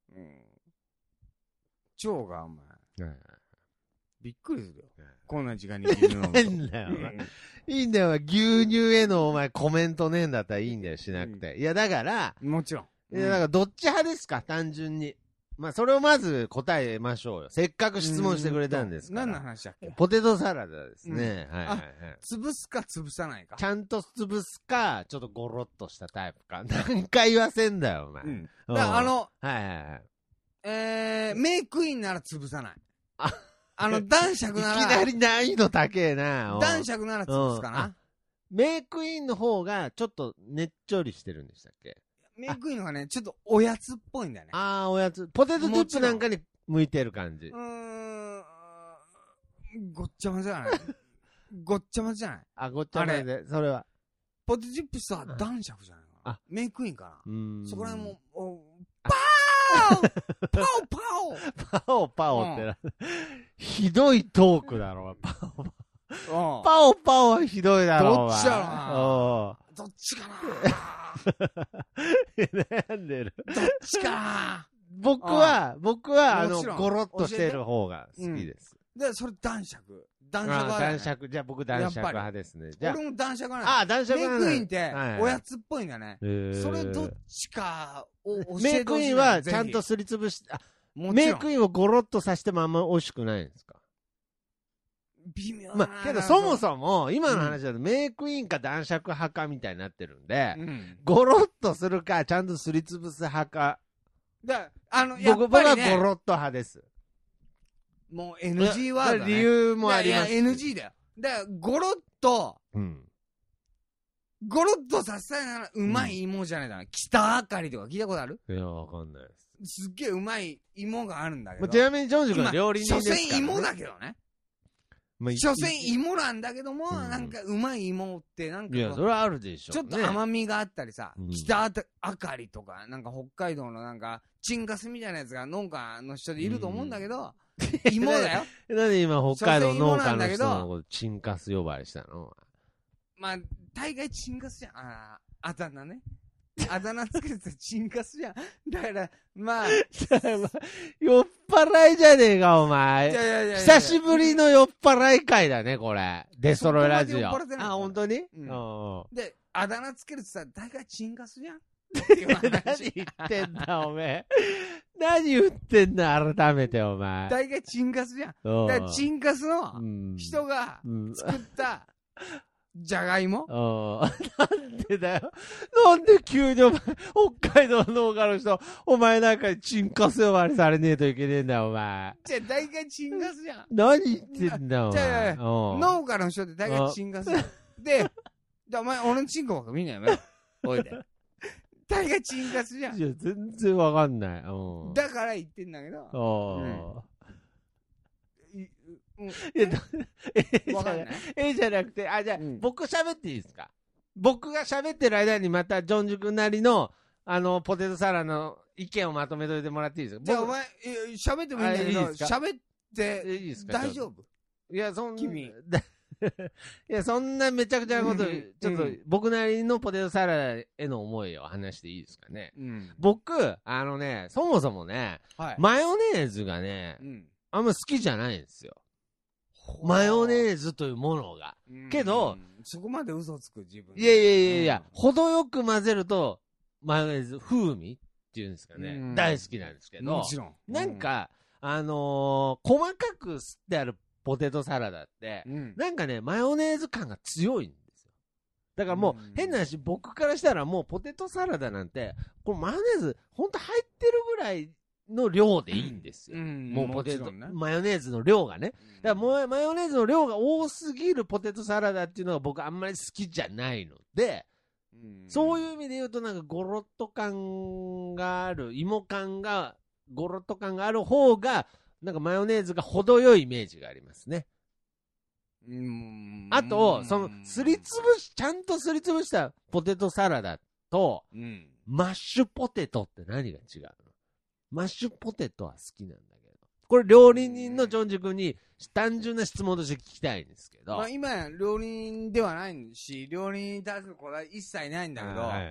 腸がお前。はい。びっくりするよ。こんな時間に牛乳飲むと。 いいんだよ、いいんだよ、牛乳へのお前コメントねえんだったらいいんだよ、しなくて。うん、いや、だから、 もちろん。 いや、だからどっち派ですか、単純に。まあ、それをまず答えましょうよ。せっかく質問してくれたんですから。 何の話だっけ？ ポテトサラダですね。うん、はいはいはい。 潰すか潰さないか。 ちゃんと潰すか、ちょっとゴロッとしたタイプか。何回言わせんだよ、お前。うん。 だからあの、 はいはいはい。 えー、メイクインなら潰さない。あ、あの、男爵なら。 いきなり難易度高えな。 男爵なら潰すかな。 メイクインの方がちょっとねっちょりしてるんでしたっけ？ メイクインの方がね、ちょっとおやつっぽいんだよね。 ああ、おやつ。ポテトチップなんかに向いてる感じ。うーん。ごっちゃ混ぜじゃないごっちゃ混ぜじゃないあ、ごっちゃ混ぜで、それは。 ポテトチップスは男爵じゃないかな。あ、メイクインかな。うん。そこら辺も、おパーパオパオパオパオってな、うん、ひどいトークだろ、パオパオ。パオパオはひどいだろ。 どっちだろうな。どっちかな。 悩んでる。 どっちかな。 僕は、僕は、あの、ゴロッとしてる方が好きです。 で、それ男爵。男爵派。 男爵。じゃあ僕男爵派ですね。じゃあ。 俺も男爵派なんだ。あ、男爵派。メイクインって、おやつっぽいんだね。それどっちかを教えてほしい。 メイクインはちゃんとすりつぶし、あ、メイクインをゴロッとさせてもあんま美味しくないんですか？ 微妙な。 まあ、けどそもそも、今の話だと、メイクインか男爵派かみたいになってるんで、うん、ゴロッとするか、ちゃんとすりつぶす派か。 だあの、やっぱりね、僕はゴロッと派です。 もう エヌジー ワード、ね。 理由もあります。 いや、エヌジー だよ。だから、ゴロッと、うん、ゴロッとさせたいなら、うまい芋じゃないかな。北あかりとか聞いたことある？ いや、わかんないです。 すっげえうまい芋があるんだけど。 ちなみに、ジョンジ君は料理人ですからね。 所詮芋だけどね。まあ、所詮芋なんだけども、うん、なんかうまい芋ってなんか、 いや、それはあるでしょ、 ね、ちょっと甘みがあったりさ、うん、北あかりとか、なんか北海道のなんかチンカスみたいなやつが農家の人でいると思うんだけど、うん、芋だよ。 なんで今北海道農家の人のことチンカス呼ばれしたの？ まあ、大概チンカスじゃん。ああだ名ね。あだ名つけてチンカスじゃん。だから、まあ。 酔っ払いじゃねえか、お前。 いやいやいや久しぶりの酔っ払い会だね、これ。デストロイラジオ。あ、本当に、 うん、で、あだ名つけるってさ、大概チンカスじゃん。 何言ってんだ、おめえ。何言ってんだ、改めて、お前。 大概チンカスじゃん。だからチンカスの人が作ったじゃがいも、 うん、なんでだよ。なんで急にお前、北海道農家の人、お前なんかチンカス呼ばれされねえといけねえんだよ、お前。 じゃあ大概チンカスじゃん。 何言ってんだよ、お前。 じゃあ、農家の人って大概チンカスじゃん。で、じゃあお前、俺のチンコばっか見んなよ、やめろ。おいで。大概チンカスじゃん。 いや、全然わかんない。うん、 だから言ってんだけど。 うん。いや、えわかんない。えじゃなくて、あ、じゃあ、うん、僕喋っていいですか？僕が喋ってる間にまた、ジョンジュ君なりの、あの、ポテトサラダの意見をまとめといてもらっていいですか？ じゃあ、お前、喋ってもいいんだけど、喋って、いいですか？大丈夫？ いや、そんな、 君。 いや、そんなめちゃくちゃなこと、ちょっと僕なりのポテトサラダへの思いを話していいですかね。うん、僕、あのね、そもそもね、はい、マヨネーズがね、うん、あんま好きじゃないんですよ。マヨネーズというものが。けど、 そこまで嘘つく自分。 いやいやいやいや、うん、程よく混ぜると、マヨネーズ風味っていうんですかね、うん、大好きなんですけど、 もちろん。 なんか、あのー、細かく吸ってあるポテトサラダって、うん、なんかね、マヨネーズ感が強いんですよ。だからもう、変な話、僕からしたらもうポテトサラダなんて、これマヨネーズ、ほんと入ってるぐらいの量でいいんですよ。うん、もうポテト、ね、マヨネーズの量がね。だからもうマヨネーズの量が多すぎるポテトサラダっていうのが僕あんまり好きじゃないので、うん、そういう意味で言うとなんかゴロッと感がある、芋感が、ゴロッと感がある方が、なんかマヨネーズが程よいイメージがありますね。うん、あと、その、すりつぶし、ちゃんとすりつぶしたポテトサラダと、うん、マッシュポテトって何が違うの？マッシュポテトは好きなんだけど。これ料理人のジョンジ君に単純な質問として聞きたいんですけど。 まあ今、料理人ではないし、料理人に対するこだわり一切ないんだけど、はい、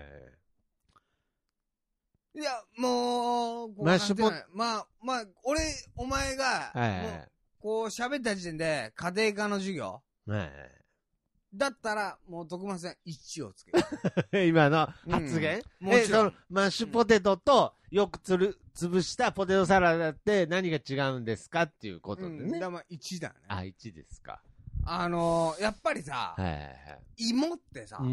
いや、もう、こうマッシュポテト。 まあ、まあ、俺、お前が、はいもうこう喋った時点で家庭科の授業、はいだったら、もう徳間さんいちをつける。 今の発言、うん、もちろん。え、そのマッシュポテトとよくつる、潰したポテトサラダって何が違うんですかっていうことでね。うん、 だまあいちだね。 あ、いちですか。 あのー、やっぱりさ、はいはいはい、芋ってさ、うんうん、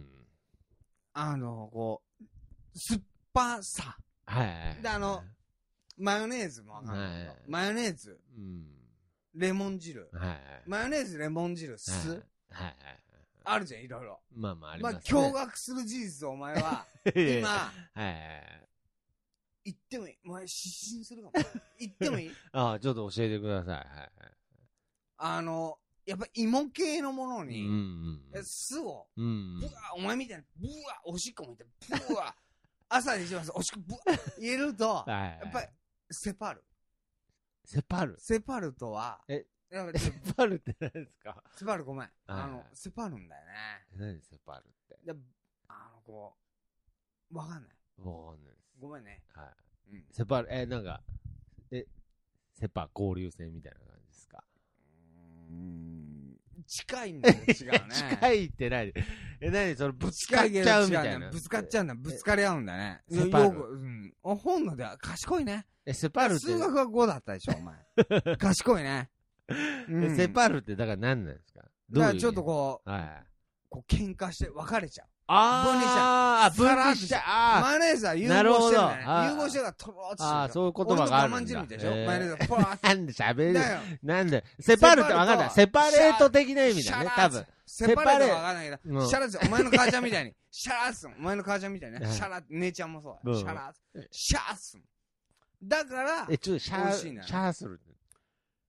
あのー、こう、酸っぱさ。はいはいはい、で、あの、マヨネーズもわかんないけど、はい、マヨネーズ、うん、レモン汁、はいはい、マヨネーズ、レモン汁、酢、はいはいはい、あるじゃん、いろいろ。 まあまあありますね。 まあ、驚愕する事実をお前は、今、はいはいはい、言ってもいい。お前失神するかも。言ってもいいああ、ちょっと教えてください。はいはい、 あの、やっぱ芋系のものに、うんうん、酢を、うんうん、ぶわ、お前みたいな、ぶわ、おしっこもいて、ぶわ、朝にします、おしっこぶわ、入れると、はいはい、やっぱり、セパル。 セパルセパルとは、 えセパルって何ですか？ セパルごめん。あの、セパルんだよね。 何セパルって。 で、あの、こう、わかんない。 わかんないです。 ごめんね。 はい。うん、セパル、え、なんか、え、セパ交流戦みたいな感じですか？ うーん、近いんだよ、違うね。 近いって何？え、何それぶつかっちゃうみたいな。 ぶつかっちゃうんだ。ぶつかり合うんだね。 セパル。 うん。本能では賢いね。 え、セパルって。 数学がごだったでしょ、お前。賢いね。 うん、セパルってだから何なんですか？ だからちょっとこう、はい、こう喧嘩して別れちゃう。 あ分離しちゃう。分離しちゃう。 マヨネーズは融合してるね。融合してるからとろーっとしてる。 ああ、そういう言葉があるんだ。 俺と我慢汁みたいでしょ、マヨネーズがポワーって。 なんで喋るなんでセパルって分かんない。セパレート的な意味だね、多分。 セパレートは分かんないけど、シャラッお前の母ちゃんみたいに、シャラッスン。お前の母ちゃんみたいにね。シャラッ姉ちゃんもそうだ。シャラッシャーッスン。だから、 え、ちょっとシャー、シャーする。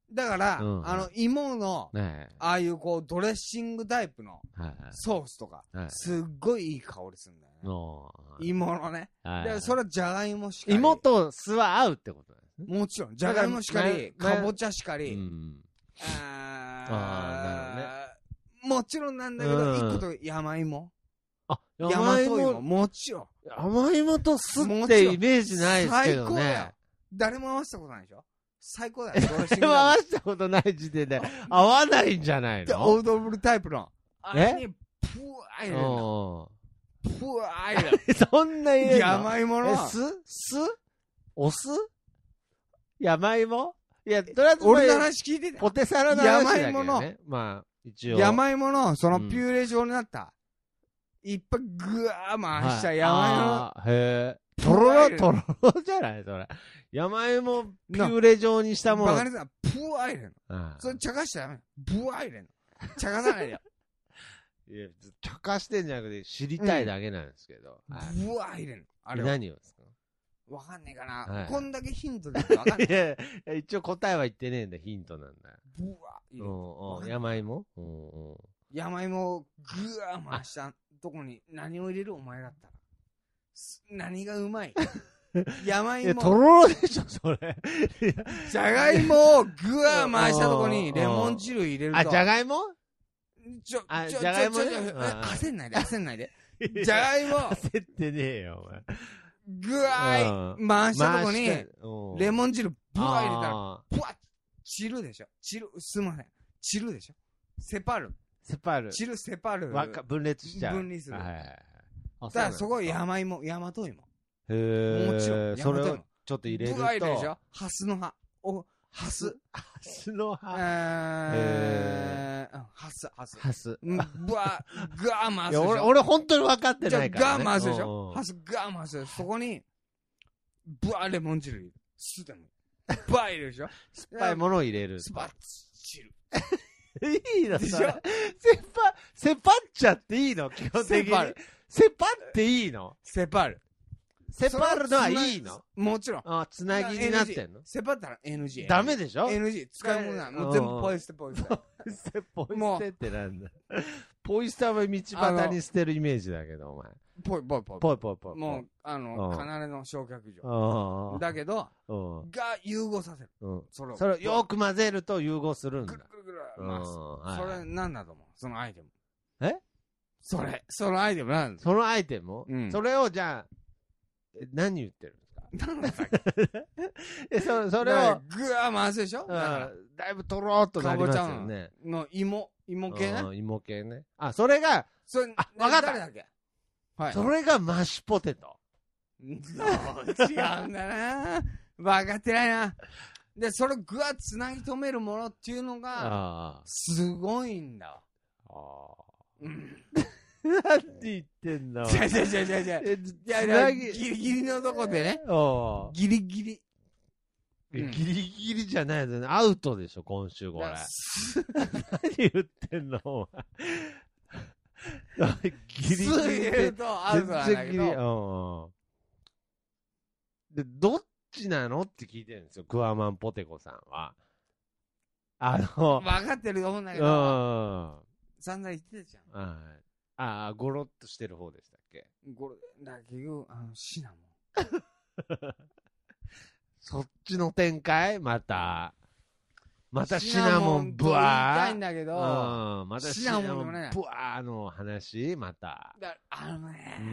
だから、うん、あの、芋の、ね、ああいうこう、ドレッシングタイプのソースとか、はいはい、すっごいいい香りするんだよね。芋のね。はい、で、それはじゃがいもしかり。 芋と酢は合うってことだよね。 もちろん。じゃがいもしかり、かぼちゃしかり。うん、 ああ、なるほどね。 もちろんなんだけど、一、うん、個と山芋。 あ、山芋。 もちろん。 山芋と酢ってイメージないですけどね。最高だよ。 誰も合わせたことないでしょ。最高だよ。 誰も合わせたことない時点で合わないんじゃないの？ オードブルタイプの。あれに、プワー入れるの。プワー入れる。 そんな入れるの？ 山芋の。 酢酢お酢山芋いや、とりあえず俺の話聞いてた。 ポテサラの話だけどね。山芋の。まあ、一応。 山芋の、そのピューレ状になった。うん、いっぱいぐわー回した山芋。へぇ。とろろ、とろろじゃないそれ。山芋ピューレ状にしたもの。 バカにさ、ブワー入れんの。それ茶化しちゃダメ。ブワー入れんの。茶化さないでよ。 いや、茶化してんじゃなくて知りたいだけなんですけど。 ブワー入れんの。 あれ何をですか？ わかんねえかな。こんだけヒントでわかんない。いや、 一応答えは言ってねえんだ。ヒントなんだ。 ブワー入れんの。山芋山芋をぐわー回したとこに何を入れるお前だったら。何がうまい山芋。 とろろでしょ、それ。 じゃがいもをぐわー回したとこにレモン汁入れると。 あ、じゃがいもちょ、ちょ、じゃがいもね。焦んないで、焦んないで。じゃがいも。 焦ってねえよ、お前。 ぐわー回したとこに、レモン汁ぶわー入れたら、ぶわっ散るでしょ。散る、すいません。散るでしょ。セパル。 セパル。 散る、セパル。 分裂しちゃう。 分離する。 はい。 だからそこ山芋、大和芋。 へー。 もちろん。 それをちょっと入れると。 ぶわー入れるでしょ。ハスの葉。お、ハス。 ハスの葉。 えー、ハス、ハス。 ハス。 ぶわー、ぐわー回すでしょ。 俺、俺本当に分かってないから、ね。 じゃあ、ガー回すでしょ。ハス、ガー回すでしょ。そこに、ぶわーレモン汁入れる。酢でも。ぶわー入れるでしょ。 酸っぱいものを入れる。 スパッチル。 いいのそれ。セパ、セパっちゃっていいの基本的に。セパっていいのセパル。 セパるのはいいのもちろん。 あ、つなぎになってんのセパったら エヌジー。 ダメでしょ ?エヌジー。使うものなもう全部ポイ捨てポイ捨て。 ポイ捨てポイ捨てってなんだ。ポイ捨ては道端に捨てるイメージだけど、お前。 ポイポイポイ。 ポイポイポイ。 もう、あの、離れの焼却場。だけど、が融合させる。 それを。それをよく混ぜると融合するんだ。 ぐるぐるぐる回す。それなんだと思うそのアイテム。 えそれ、そのアイテムなんだそのアイテムそれをじゃあ、何言ってるんですか何ださっきえ、そそれを。 ぐわー回すでしょだいぶとろーっとなりますよね。 の芋、芋系ね。 芋系ね。あ、それが、 それ、 あ、わかった。 誰だっけはい。それがマッシュポテト。 違うんだな分かってないな。で、それをぐわっつなぎ止めるものっていうのが、すごいんだ。ああ。うん。 なんて言ってんの違う違う違う違う違う。いやいや、ギリギリのとこでね。ギリギリ。 ギリギリじゃないよね。アウトでしょ、今週これ。何言ってんのお前。ギリギリ。 数入れるとアウトなんだけど。 で、どっちなのって聞いてるんですよ、クワマンポテコさんは。あの、 分かってると思うんだけど、散々言ってたじゃん。 はい。ああ、ゴロッとしてる方でしたっけゴロ、だけど、あの、シナモン。 そっちの展開また。またシナモンブワー。 言いたいんだけど、 うん。またシナモンブワーの話また。 だあのね、 うん。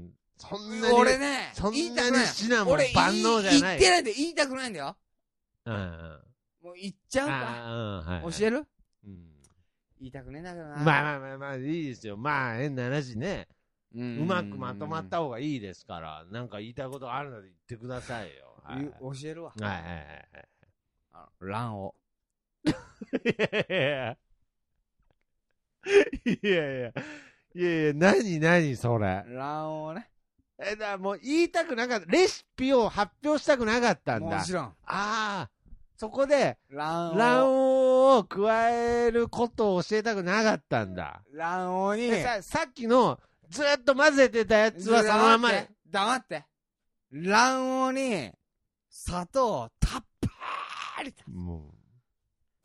そんなに、 俺ね、 そんなにシナモン万能じゃない。 言ってないで言いたくないんだよ。 うん。 もう言っちゃうか。うん、教えるうん。言いたくねえんだけどな。 まあまあまあまあ、いいですよ。まあ、変な話ね。うまくまとまった方がいいですから、なんか言いたいことあるので言ってくださいよ。 はい、教えるわ。 はいはいはいはい。 あの、卵黄。いやいやいやいや。いやいや、何何それ。 卵黄ね。 え、だからもう言いたくなかった。レシピを発表したくなかったんだ。 もちろん。 ああ。そこで、 卵黄。 卵黄を加えることを教えたくなかったんだ。 卵黄に。 さ、さっきの、ずっと混ぜてたやつはそのまま。 黙って。卵黄に、砂糖をたっぷりと。 も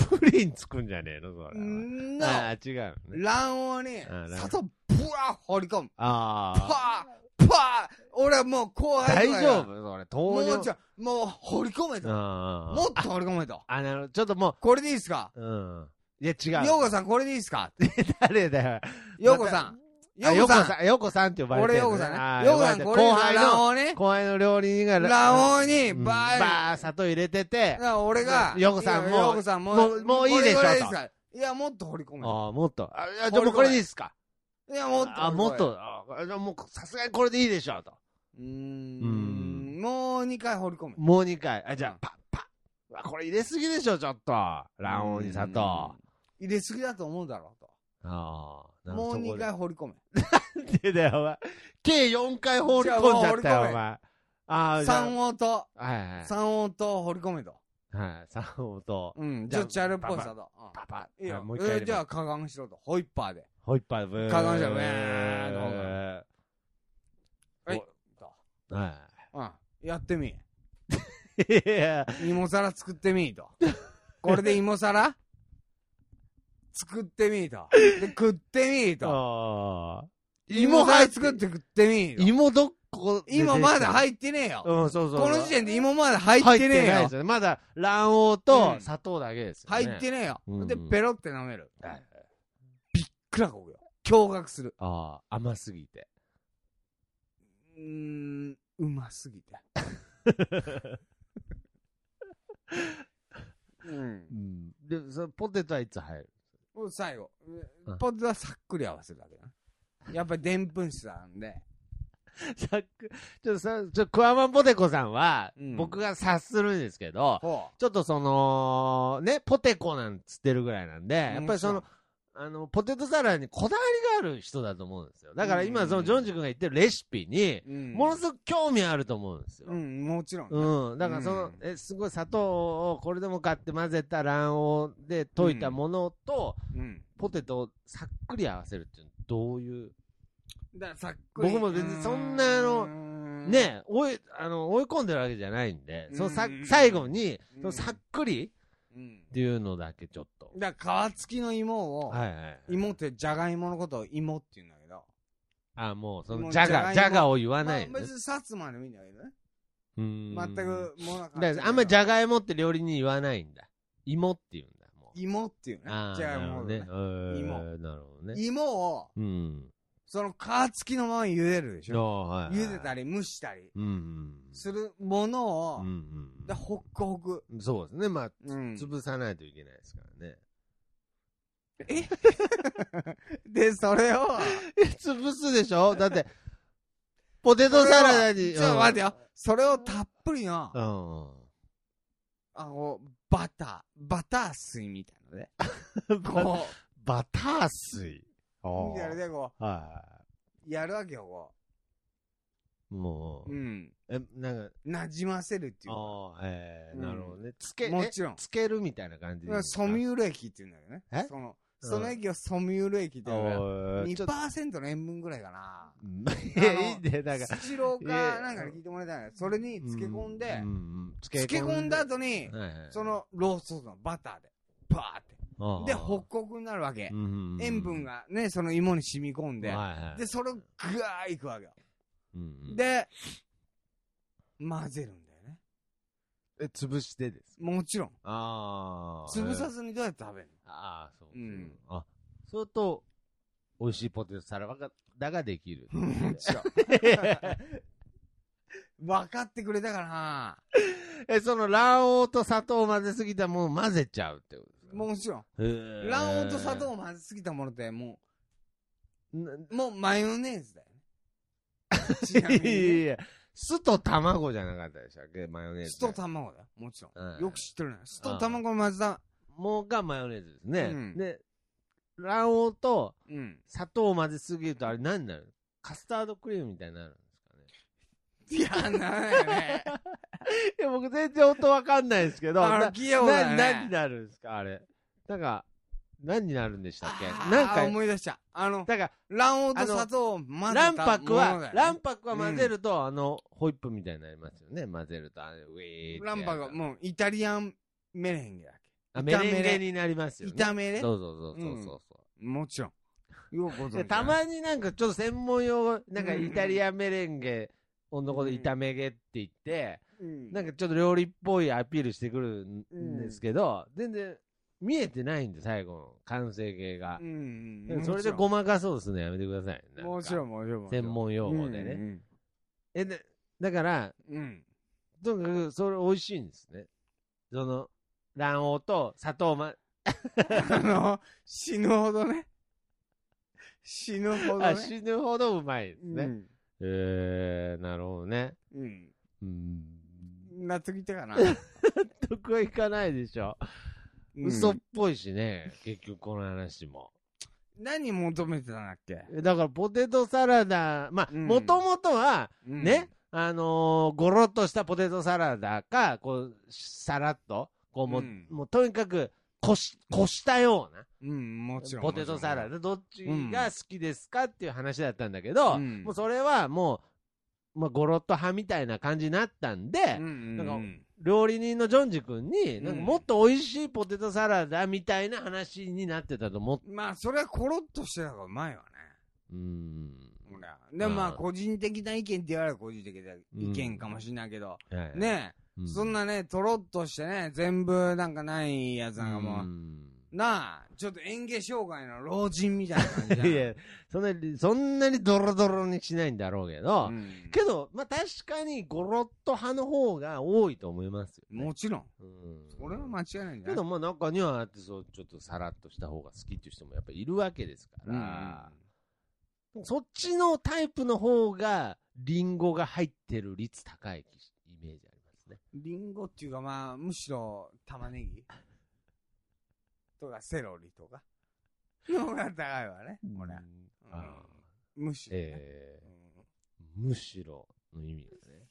プリンつくんじゃねえのそれ。 んの。 ああ、違う、ね。 卵黄に、砂糖、ブワー放り込む。 ああ。 パーパー俺はもう後輩とか大丈夫それ、糖尿。 もうちょ、もう掘り込めと。もっと掘り込めと。 あ、なるほど。ちょっともう。 これでいいっすか？ うん。いや、違う。 ヨーコさん、これでいいっすか？ 誰だよ。 ヨーコさん。 ヨーコさん。ヨーコさんって呼ばれてる。 俺ヨーコさんね。ヨーコさん、これ後輩の、 卵黄ね。 後輩の料理人が、 卵黄に、 バー、バー、砂糖入れてて、 俺が、 ヨーコさんも、 ヨーコさんも、 もう、もういいでしょと。 いや、もっと掘り込め。 ああ、もっと。あ、じゃあもうこれでいいっすか？ いや、もっと。 あ、もっと。あ、じゃあもう、さすがにこれでいいでしょと。 うーん。もうにかい掘り込め。 もうにかい。あ、じゃあ、パッパッ。これ入れすぎでしょ、ちょっと。卵黄に砂糖。 入れすぎだと思うだろうと。 ああ。 もうにかい掘り込め。 なんでだよ、お前。計よんかい放り込んじゃったよ、お前。ああ、三黄と、 はいはい。 三黄と掘り込めと。 はい、三黄と。 うん、ちょっと茶色っぽさと。 パパ。 いいよ。もう一回。じゃあ、かがんしろと。ホイッパーで。 ホイッパーで、ブー。 かがんしろ、ブーンと。はい。 はい。 うん。やってみ。 いや。 芋皿作ってみーと。これで芋皿作ってみーと。で、食ってみーと。 ああ。 芋皿作って食ってみーと。 芋どこ今まだ入ってねえよ。 うん、そうそう。 この時点で芋まだ入ってねえよ。 ないですよね。まだ卵黄と砂糖だけですよね。 入ってねえよ。で、ペロって舐める。びっくらこくよ。驚愕する。 ああ、甘すぎて。 うーん、うますぎて。うん。 で、そのポテトはいつ入る？ 最後。ポテトはさっくり合わせるだけな。やっぱりでんぷん質なんで。 さっく、ちょっとさ、ちょ、クワマンポテコさんは、僕が察するんですけど、ちょっとその、ね、ポテコなんつってるぐらいなんで、やっぱりその、あの、ポテトサラダにこだわりがある人だと思うんですよ。だから今、その、ジョンジ君が言ってるレシピに、ものすごく興味あると思うんですよ。 うん、もちろん。 うん。だからその、え、すごい砂糖をこれでも買って混ぜた卵黄で溶いたものと、ポテトをさっくり合わせるっていうのはどういう？ ださっくり。 僕も別にそんなあの、ね、追い、あの、追い込んでるわけじゃないんで、そのさ、最後に、そのさっくりっていうのだけちょっと。 だから皮付きの芋を、 はいはい。 芋ってじゃがいものことを芋って言うんだけど。 あ、もう、その、じゃが、じゃがを言わない。 別に薩摩でもいいんだけどね。 うん。 全く、もうなんか。 だからあんまじゃがいもって料理に言わないんだ。芋って言うんだ、もう。 芋っていうね。じゃがいもね。 芋。なるほどね。 芋を、 うん。 その皮付きのまま茹でるでしょ。はい、茹でたり蒸したりするものを、うんうん、でホックホク。 そうですね。まあ、うん、潰さないといけないですからね。 えで、それを潰すでしょだって、ポテトサラダに。 ちょっと待ってよ。それをたっぷりの、うん、あの、バター、バター水みたいなので。 こうバター水みたいなで、こう、はい、やるわけよ、こう。もう、うん。え、なんか、 馴染ませるっていう。 ああ、ええー、なるほどね。つけ、 もちろん。 つけるみたいな感じで。ソミュール液って言うんだよね。えその、その液をソミュール液って言うんだよ。にパーセント の塩分ぐらいかな。 いや、いいんだよ、だから。 スチローか、なんか聞いてもらいたいな。それに漬け込んで、漬け込んだ後に、そのローストのバターで、バーって。で、ホックホクになるわけ。塩分がね、その芋に染み込んで、で、それをぐわーいくわけよ。で、混ぜるんだよね。 え、潰してです。 もちろん。 ああ。 潰さずにどうやって食べるの？ ああ、そう。うん。あ、そうすると、美味しいポテトサラダができる。 もちろん。分かってくれたかなえ、その卵黄と砂糖を混ぜすぎたものを混ぜちゃうってことですか？ もちろん。卵黄と砂糖を混ぜすぎたものってもう、もうマヨネーズだよね。ちなみに、ね。いやいや、 酢と卵じゃなかったでしたっけ、マヨネーズ。 酢と卵だよ。もちろん。よく知ってるね。酢と卵を混ぜたもうがマヨネーズですね。うん、で、卵黄と砂糖を混ぜすぎるとあれ何になる？カスタードクリームみたいになるんですかね。 いや、なんやね。 いや、僕全然音わかんないですけど。 あの、器用だね。 何になるんですか、あれ。なんか、何になるんでしたっけ？なんか思い出した。あの、 だから、 卵黄と砂糖を混ぜたものだよ、ね。 卵白は、卵白は混ぜると、うん、あの、ホイップみたいになりますよね。混ぜると、あれ、ウィーって。 卵白はもうイタリアンメレンゲだっけ。 あ、メレンゲになりますよね。 炒めれそうそうそうそうそう、 うん。もちろん。よくご存知。 たまになんかちょっと専門用語、なんかイタリアメレンゲ、のこと炒めげって言って、うん、なんかちょっと料理っぽいアピールしてくるんですけど、うん、全然見えてないんで、最後の完成形が。うんうん、それでごまかそうするのやめてください。 もちろん、もちろん。 専門用語でね。うんうん、えで、だから、うん、とにかくそれ美味しいんですね。その、卵黄と砂糖ま、 あの、死ぬほどね。死ぬほどね。 あ、死ぬほどうまいですね。うん、えー、なるほどね。うん。 うん。納得いったかな。 納得はいかないでしょ。うん、嘘っぽいしね、結局この話も。 何求めてたんだっけ？ だからポテトサラダ、まあ、もともとは、ね、うん、あのー、ごろっとしたポテトサラダか、こう、さらっと、こうもう、うん、もうとにかく、こし、こしたような。 うん、もちろん。 ポテトサラダ、どっちが好きですかっていう話だったんだけど、うん、もうそれはもう、まあ、ゴロッと派みたいな感じになったんで、うんうんうん、なんか、料理人のジョンジ君に、なんかもっと美味しいポテトサラダみたいな話になってたと思って。 まあ、それはコロッとしてた方がうまいわね。うん。でもまあ、個人的な意見って言われる個人的な意見かもしれないけど、うん、ねえ、うん、そんなね、とろっとしてね、全部なんかないやつなんかもう、うんなあ、ちょっと演芸障害の老人みたいな感じじゃん。いや、 そんなに、そんなにドロドロにしないんだろうけど、うん、けど、まあ、確かにゴロッと派の方が多いと思いますよ、ね。 もちろん。うん。それは間違いないんだけど、まあ、中にはあって、そう、ちょっとさらっとした方が好きっていう人もやっぱいるわけですから、うん、そっちのタイプの方が、リンゴが入ってる率高いイメージありますね。 リンゴっていうか、まあ、むしろ玉ねぎとかセロリとかのが高いわね、これ。むしろ、ねえーうん。むしろの意味ですね。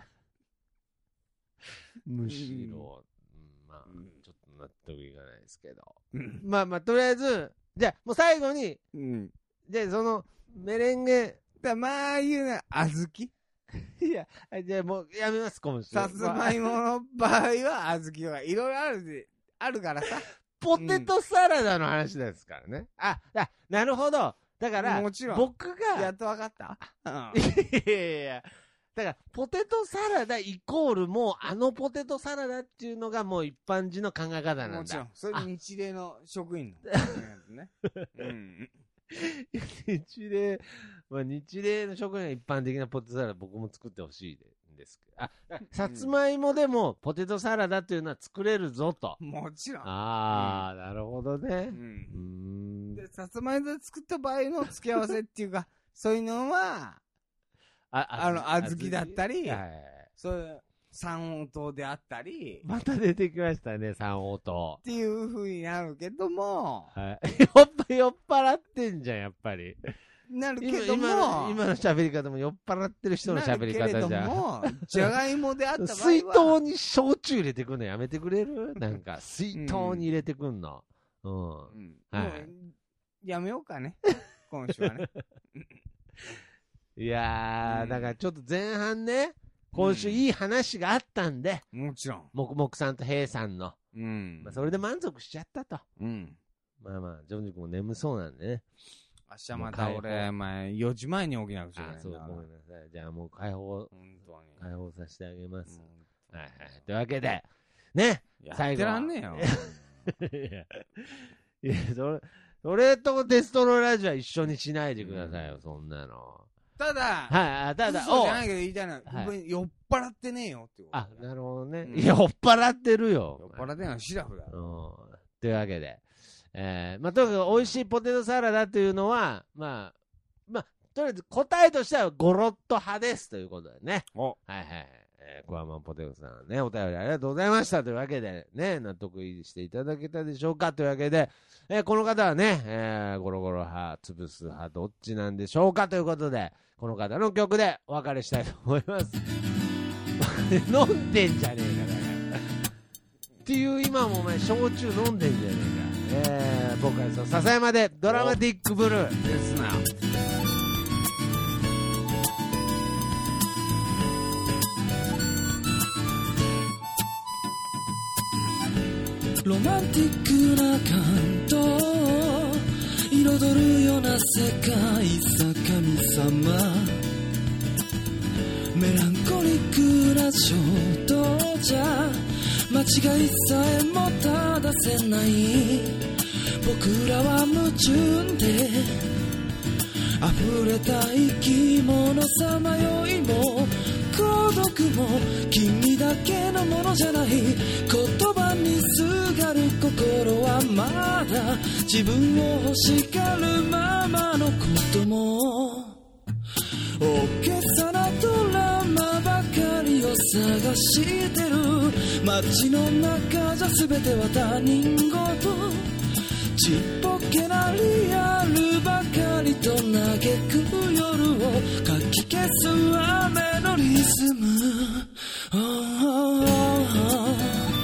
むしろ、うん、まあ、うん、ちょっと納得いかないですけど。うん、まあまあ、とりあえず、じゃあ、もう最後に、うん、じゃあその、メレンゲ、 だまあ言うな、小豆いや、じゃあもうやめます、今週。 さつまいもの場合は小豆はいろいろあるで、あるからさ。 ポテトサラダの話ですからね。うん、あ、あ、なるほど。だから、もちろん僕が。 やっとわかった、 うん、いやいやいや。だから、ポテトサラダイコールもう、あのポテトサラダっていうのがもう一般人の考え方なんだ。もちろん。 それ日例の職員の。ね。うん。 日例、まあ、日例の職員は一般的なポテトサラダ僕も作ってほしいんですけど。あ、さつまいもでもポテトサラダっていうのは作れるぞと。 もちろん。 ああ、うん、なるほどね。うん。 うんで、さつまいもで作った場合の付け合わせっていうか、そういうのは、あ、あの、小豆だったり、はい、そういう、三黄糖であったり。 また出てきましたね、三黄糖。 っていう風になるけども。 はい。酔っ払ってんじゃん、やっぱり。 なるけども。 今, 今の喋り方も酔っ払ってる人の喋り方じゃん。なるけれども、 じゃがいもであった場合は。 水筒に焼酎入れてくんのやめてくれるなんか、水筒に入れてくんの。うん。うん、 はい。やめようかね。今週はね。 いやー、うん、だからちょっと前半ね、今週いい話があったんで、 うん、もちろん。 もくもくさんとヘイさんの。うん。まあ、それで満足しちゃったと。うん。まあまあ、ジョンジ君も眠そうなんでね。 明日また俺、前、よじまえに起きなくちゃいけない。あ、 そう、ごめんなさい。じゃあもう解放、本当に。解放させてあげます。はいはい。というわけで、ね。 最後。やってらんねえよ。 いや、いや、それ、それとデストロラジオは一緒にしないでくださいよ、うん、そんなの。 ただ、 はい、ただ、 そうじゃないけど言いたいのは、はい、酔っ払ってねえよってこと。 あ、なるほどね。うん、酔っ払ってるよ。 酔っ払ってんのはシラフだ。うん。 というわけで、えー、まあ、とにかく美味しいポテトサラダというのは、まあ、まあ、とりあえず答えとしてはゴロッと派ですということでね。お。はいはい。えー、コアマンポテトさんね、お便りありがとうございましたというわけで、ね、納得していただけたでしょうかというわけで、えー、この方はね、えー、ゴロゴロ派、潰す派、どっちなんでしょうかということで、この方の曲でお別れしたいと思います。飲んでんじゃねえか、だから。っていう今もお前、焼酎飲んでんじゃねえか。えー、僕はそう、笹山でドラマティックブルーですな。 ロマンティックな感動彩るような世界さ神様メランコリックな衝動じゃ間違いさえも正せない僕らは矛盾で溢れた生き物さまよいも孤独も君だけのものじゃない言葉にすがる心はまだ自分を欲しがるままのことも大げさなドラマばかりを探してる街の中じゃ全ては他人事ちっぽけなリアルばかりと嘆く夜をかき消す雨のリズム、oh, oh, oh.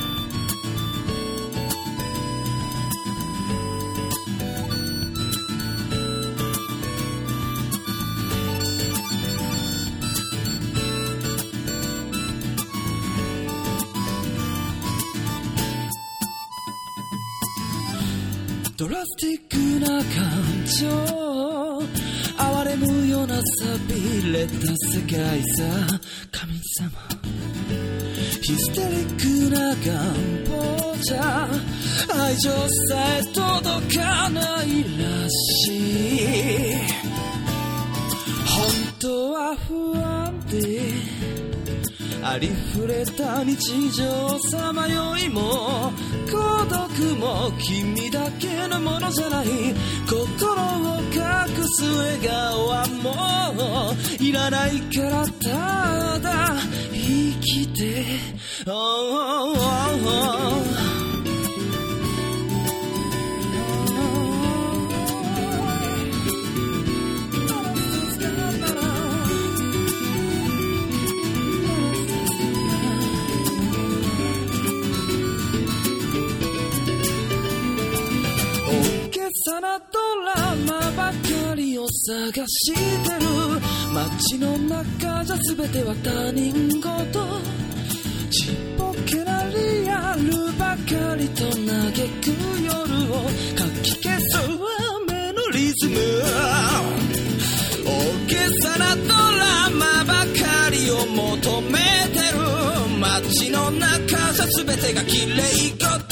ドラスティックな感情哀れむような寂れた世界さ神様ヒステリックな願望じゃ愛情さえ届かないらしい本当は不安でありふれた日常さまよいも孤独も君だけのものじゃない心を隠す笑顔はもういらないからただ生きて、oh, oh, oh, oh.さなドラマばかりを探してる街の中じゃ全ては他人事ちっぽけなリアルばかりと嘆く夜をかき消す雨のリズム大げさなドラマばかりを求めてる街の中じゃ全てが綺麗事